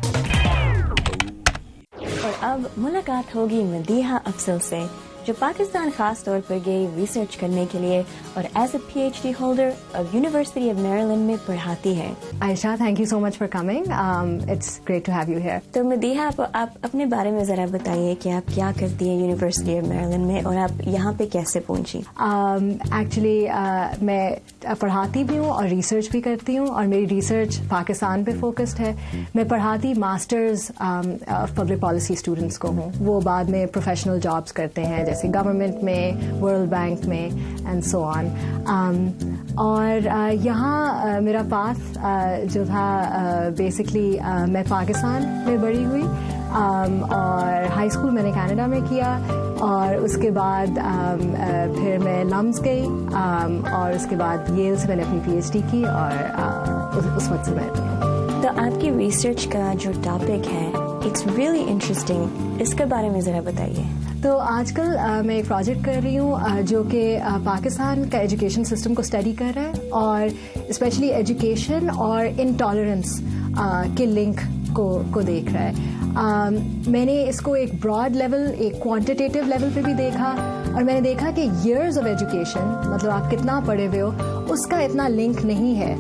और अब मुलाकात होगी मदीहा अफजल से, जो पाकिस्तान खास तौर पर गई रिसर्च करने के लिए और as a PhD holder of university of Maryland में पढ़ाती है। Ayesha, thank you so much for coming, it's great to have you here. तो मदीहा, आप अपने बारे में जरा बताइए कि आप क्या करती हैं यूनिवर्सिटी ऑफ मैरीलैंड में और आप यहाँ पे कैसे पहुँची? एक्चुअली मैं पढ़ाती भी हूँ और रिसर्च भी करती हूँ, और मेरी रिसर्च पाकिस्तान पे फोकस्ड है। मैं पढ़ाती मास्टर्स पब्लिक पॉलिसी स्टूडेंट्स को हूँ, वो बाद में प्रोफेशनल जॉब्स करते हैं, جیسے گورنمنٹ میں, ورلڈ بینک میں اینڈ سو آن. اور یہاں میرا پاس جو تھا بیسکلی میں پاکستان میں بڑی ہوئی, اور ہائی اسکول میں نے کینیڈا میں کیا, اور اس کے بعد پھر میں لمز گئی, اور اس کے بعد ییل سے میں نے اپنی PhD کی, اور اس وقت سے میں. تو آپ کی ریسرچ کا جو ٹاپک ہے اٹس ریئلی انٹرسٹنگ, اس کے بارے میں ذرا بتائیے. تو آج کل میں ایک پروجیکٹ کر رہی ہوں جو کہ پاکستان کا ایجوکیشن سسٹم کو اسٹڈی کر رہا ہے, اور اسپیشلی ایجوکیشن اور انٹالرنس کے لنک کو دیکھ رہا ہے. میں نے اس کو ایک براڈ لیول, ایک کوانٹیٹیو لیول پہ بھی دیکھا, اور میں نے دیکھا کہ ایئرز آف ایجوکیشن, مطلب آپ کتنا پڑھے ہوئے ہو, اس کا اتنا لنک نہیں ہے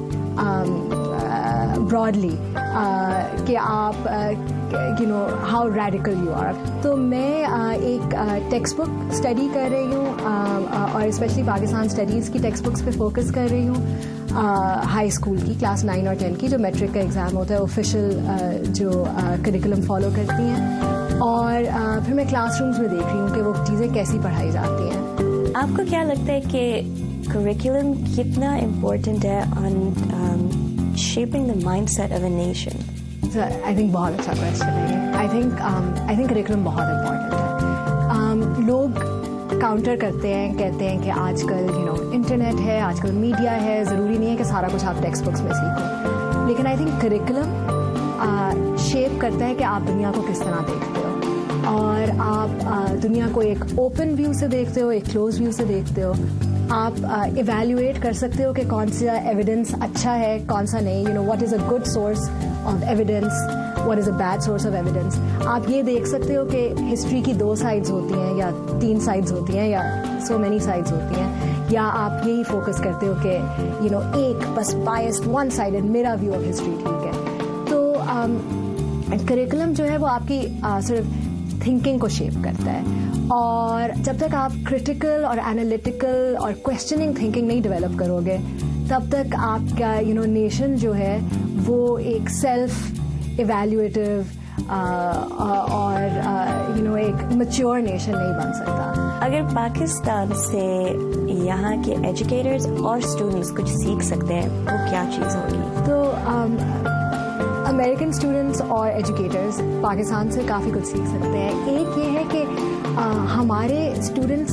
براڈلی کہ آپ ہاؤ ریڈیکل یو آر. تو میں ایک ٹیکسٹ بک اسٹڈی کر رہی ہوں, اور اسپیشلی پاکستان اسٹڈیز کی ٹیکسٹ بکس پہ فوکس کر رہی ہوں, ہائی اسکول کی کلاس 9 اور 10 کی, جو میٹرک کا ایگزام ہوتا ہے, آفیشیل جو کریکولم فالو کرتی ہیں, اور پھر میں کلاس رومز میں دیکھ رہی ہوں کہ وہ چیزیں کیسی پڑھائی جاتی ہیں. آپ کو کیا لگتا ہے کہ کریکولم کتنا امپورٹنٹ ہے on shaping the mind set of a nation? I think بہت اچھا کویشچن ہے. آئی تھنک کریکولم بہت امپورٹنٹ ہے. لوگ کاؤنٹر کرتے ہیں, کہتے ہیں کہ آج کل انٹرنیٹ ہے, آج کل میڈیا ہے, ضروری نہیں ہے کہ سارا کچھ آپ ٹیکسٹ بکس میں سیکھو, لیکن آئی تھنک کریکولم شیپ کرتا ہے کہ آپ دنیا کو کس طرح دیکھتے ہو, اور آپ دنیا کو ایک اوپن ویو سے دیکھتے ہو, ایک کلوز ویو سے دیکھتے ہو. آپ ایویلیویٹ کر سکتے ہو کہ کون سا ایویڈنس اچھا ہے, کون سا نہیں. What is a good source of evidence, what is a bad source of evidence. آپ یہ دیکھ سکتے ہو کہ ہسٹری کی 2 سائڈز ہوتی ہیں, یا 3 سائڈز ہوتی ہیں, یا سو مینی سائڈز ہوتی ہیں, یا آپ یہی فوکس کرتے ہو کہ ایک بس بائسڈ ون سائڈڈ میرا ویو آف ہسٹری ٹھیک ہے. تو کریکولم جو ہے وہ آپ کی صرف تھنکنگ کو شیپ کرتا ہے, اور جب تک آپ کریٹیکل اور انالیٹیکل اور کویسچننگ تھنکنگ نہیں ڈیولپ کرو گے, تب تک آپ کا نیشن جو ہے وہ ایک سیلف ایویلیویٹو اور ایک میچور نیشن نہیں بن سکتا. اگر پاکستان سے یہاں کے ایجوکیٹرز اور اسٹوڈنٹس کچھ سیکھ سکتے ہیں, وہ کیا چیز ہوگی؟ تو امریکن اسٹوڈنٹس اور ایجوکیٹرز پاکستان سے کافی کچھ سیکھ سکتے ہیں. ایک یہ ہے کہ ہمارے اسٹوڈنٹس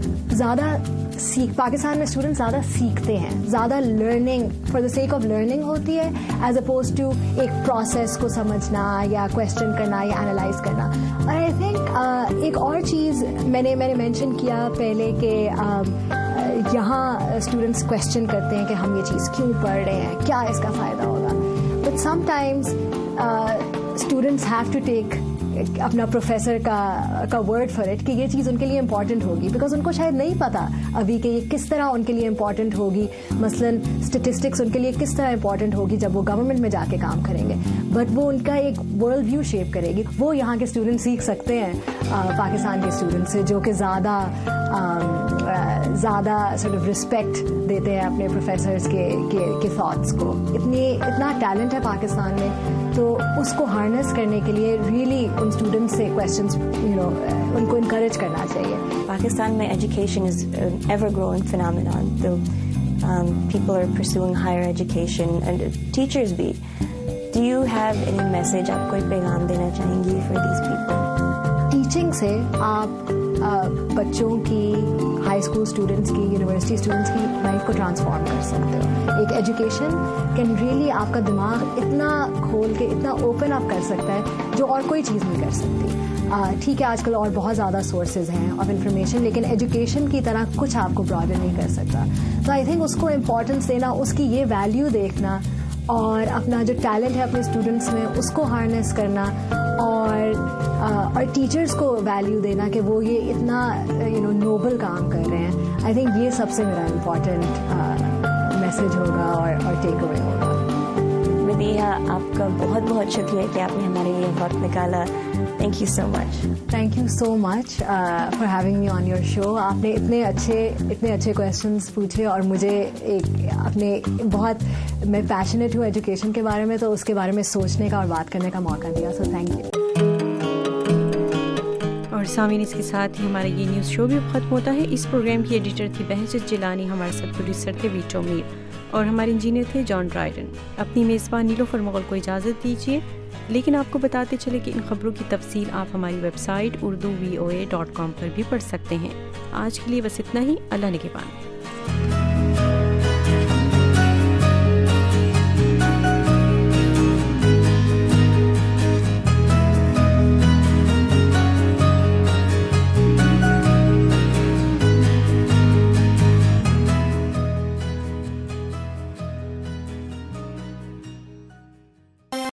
پاکستان میں اسٹوڈنٹس زیادہ سیکھتے ہیں, زیادہ learning for the sake of learning ہوتی ہے, ایز اپوز ٹو ایک پروسیس کو سمجھنا یا کویشچن کرنا یا انالائز کرنا. اور آئی تھنک ایک اور چیز میں نے مینشن کیا پہلے کہ یہاں اسٹوڈنٹس کویشچن کرتے ہیں کہ ہم یہ چیز کیوں پڑھ رہے ہیں, کیا اس کا فائدہ ہوگا. But sometimes students have to take اپنا پروفیسر کا ورڈ فار اٹ کہ یہ چیز ان کے لیے امپورٹنٹ ہوگی, بیکاز ان کو شاید نہیں پتا ابھی کہ یہ کس طرح ان کے لیے امپورٹنٹ ہوگی. مثلاً اسٹیٹسٹکس ان کے لیے کس طرح امپورٹنٹ ہوگی جب وہ گورنمنٹ میں جا کے کام کریں گے, بٹ وہ ان کا ایک ورلڈ ویو شیپ کرے گی. وہ یہاں کے اسٹوڈنٹ سیکھ سکتے ہیں پاکستان کے اسٹوڈنٹ سے, جو کہ زیادہ سورٹ آف رسپیکٹ دیتے ہیں اپنے پروفیسرس کے تھاٹس کو. اتنا ٹیلنٹ ہے پاکستان میں, تو اس کو ہارنس کرنے کے لیے ریئلی ان اسٹوڈنٹس سے کویشچنس ان کو انکریج کرنا چاہیے. پاکستان میں education is ever growing phenomenon, تو people are pursuing higher education and teachers بھی. Do you have any message, آپ کوئی پیغام دینا چاہیں گی فار دیز پیپل؟ ٹیچنگ سے آپ بچوں کی, ہائی اسکول اسٹوڈنٹس کی, یونیورسٹی اسٹوڈنٹس کی لائف کو ٹرانسفارم کر سکتے ہو. ایک ایجوکیشن کین ریئلی آپ کا دماغ اتنا کھول کے اتنا اوپن اپ کر سکتا ہے جو اور کوئی چیز نہیں کر سکتی. ٹھیک ہے آج کل اور بہت زیادہ سورسز ہیں آف انفارمیشن, لیکن ایجوکیشن کی طرح کچھ آپ کو براڈن نہیں کر سکتا. تو آئی تھنک اس کو امپورٹنس دینا, اس کی یہ ویلیو دیکھنا, اور اپنا جو ٹیلنٹ ہے اپنے اسٹوڈنٹس میں اس کو ہارنس کرنا, اور ٹیچرس کو ویلیو دینا کہ وہ یہ اتنا نوبل کام کر رہے ہیں. آئی تھنک یہ سب سے میرا امپورٹنٹ میسج ہوگا اور ٹیک اوے ہوگا. مدیحہ, آپ کا بہت بہت شکریہ کہ آپ نے ہمارے لیے وقت نکالا. Thank you so much. Thank you so much for having me on your show. آپ نے اتنے اچھے کویشچنس پوچھے, اور مجھے ایک اپنے بہت, میں پیشنیٹ ہوں ایجوکیشن کے بارے میں, تو اس کے بارے میں سوچنے کا اور بات کرنے کا موقع دیا. So thank you. اور سامعین اس کے ساتھ ہی ہمارا یہ نیوز شو بھی ختم ہوتا ہے. اس پروگرام کی ایڈیٹر تھی بہجت جیلانی, ہمارے ساتھ پروڈیوسر تھے ویٹو میر اور ہمارے انجینئر تھے جان ڈرائیڈن. اپنی میزبان نیلوفر مغل کو اجازت دیجیے, لیکن آپ کو بتاتے چلے کہ ان خبروں کی تفصیل آپ ہماری ویب سائٹ urduvoa.com پر بھی پڑھ سکتے ہیں. آج کے لیے بس اتنا ہی. اللہ نگہبان.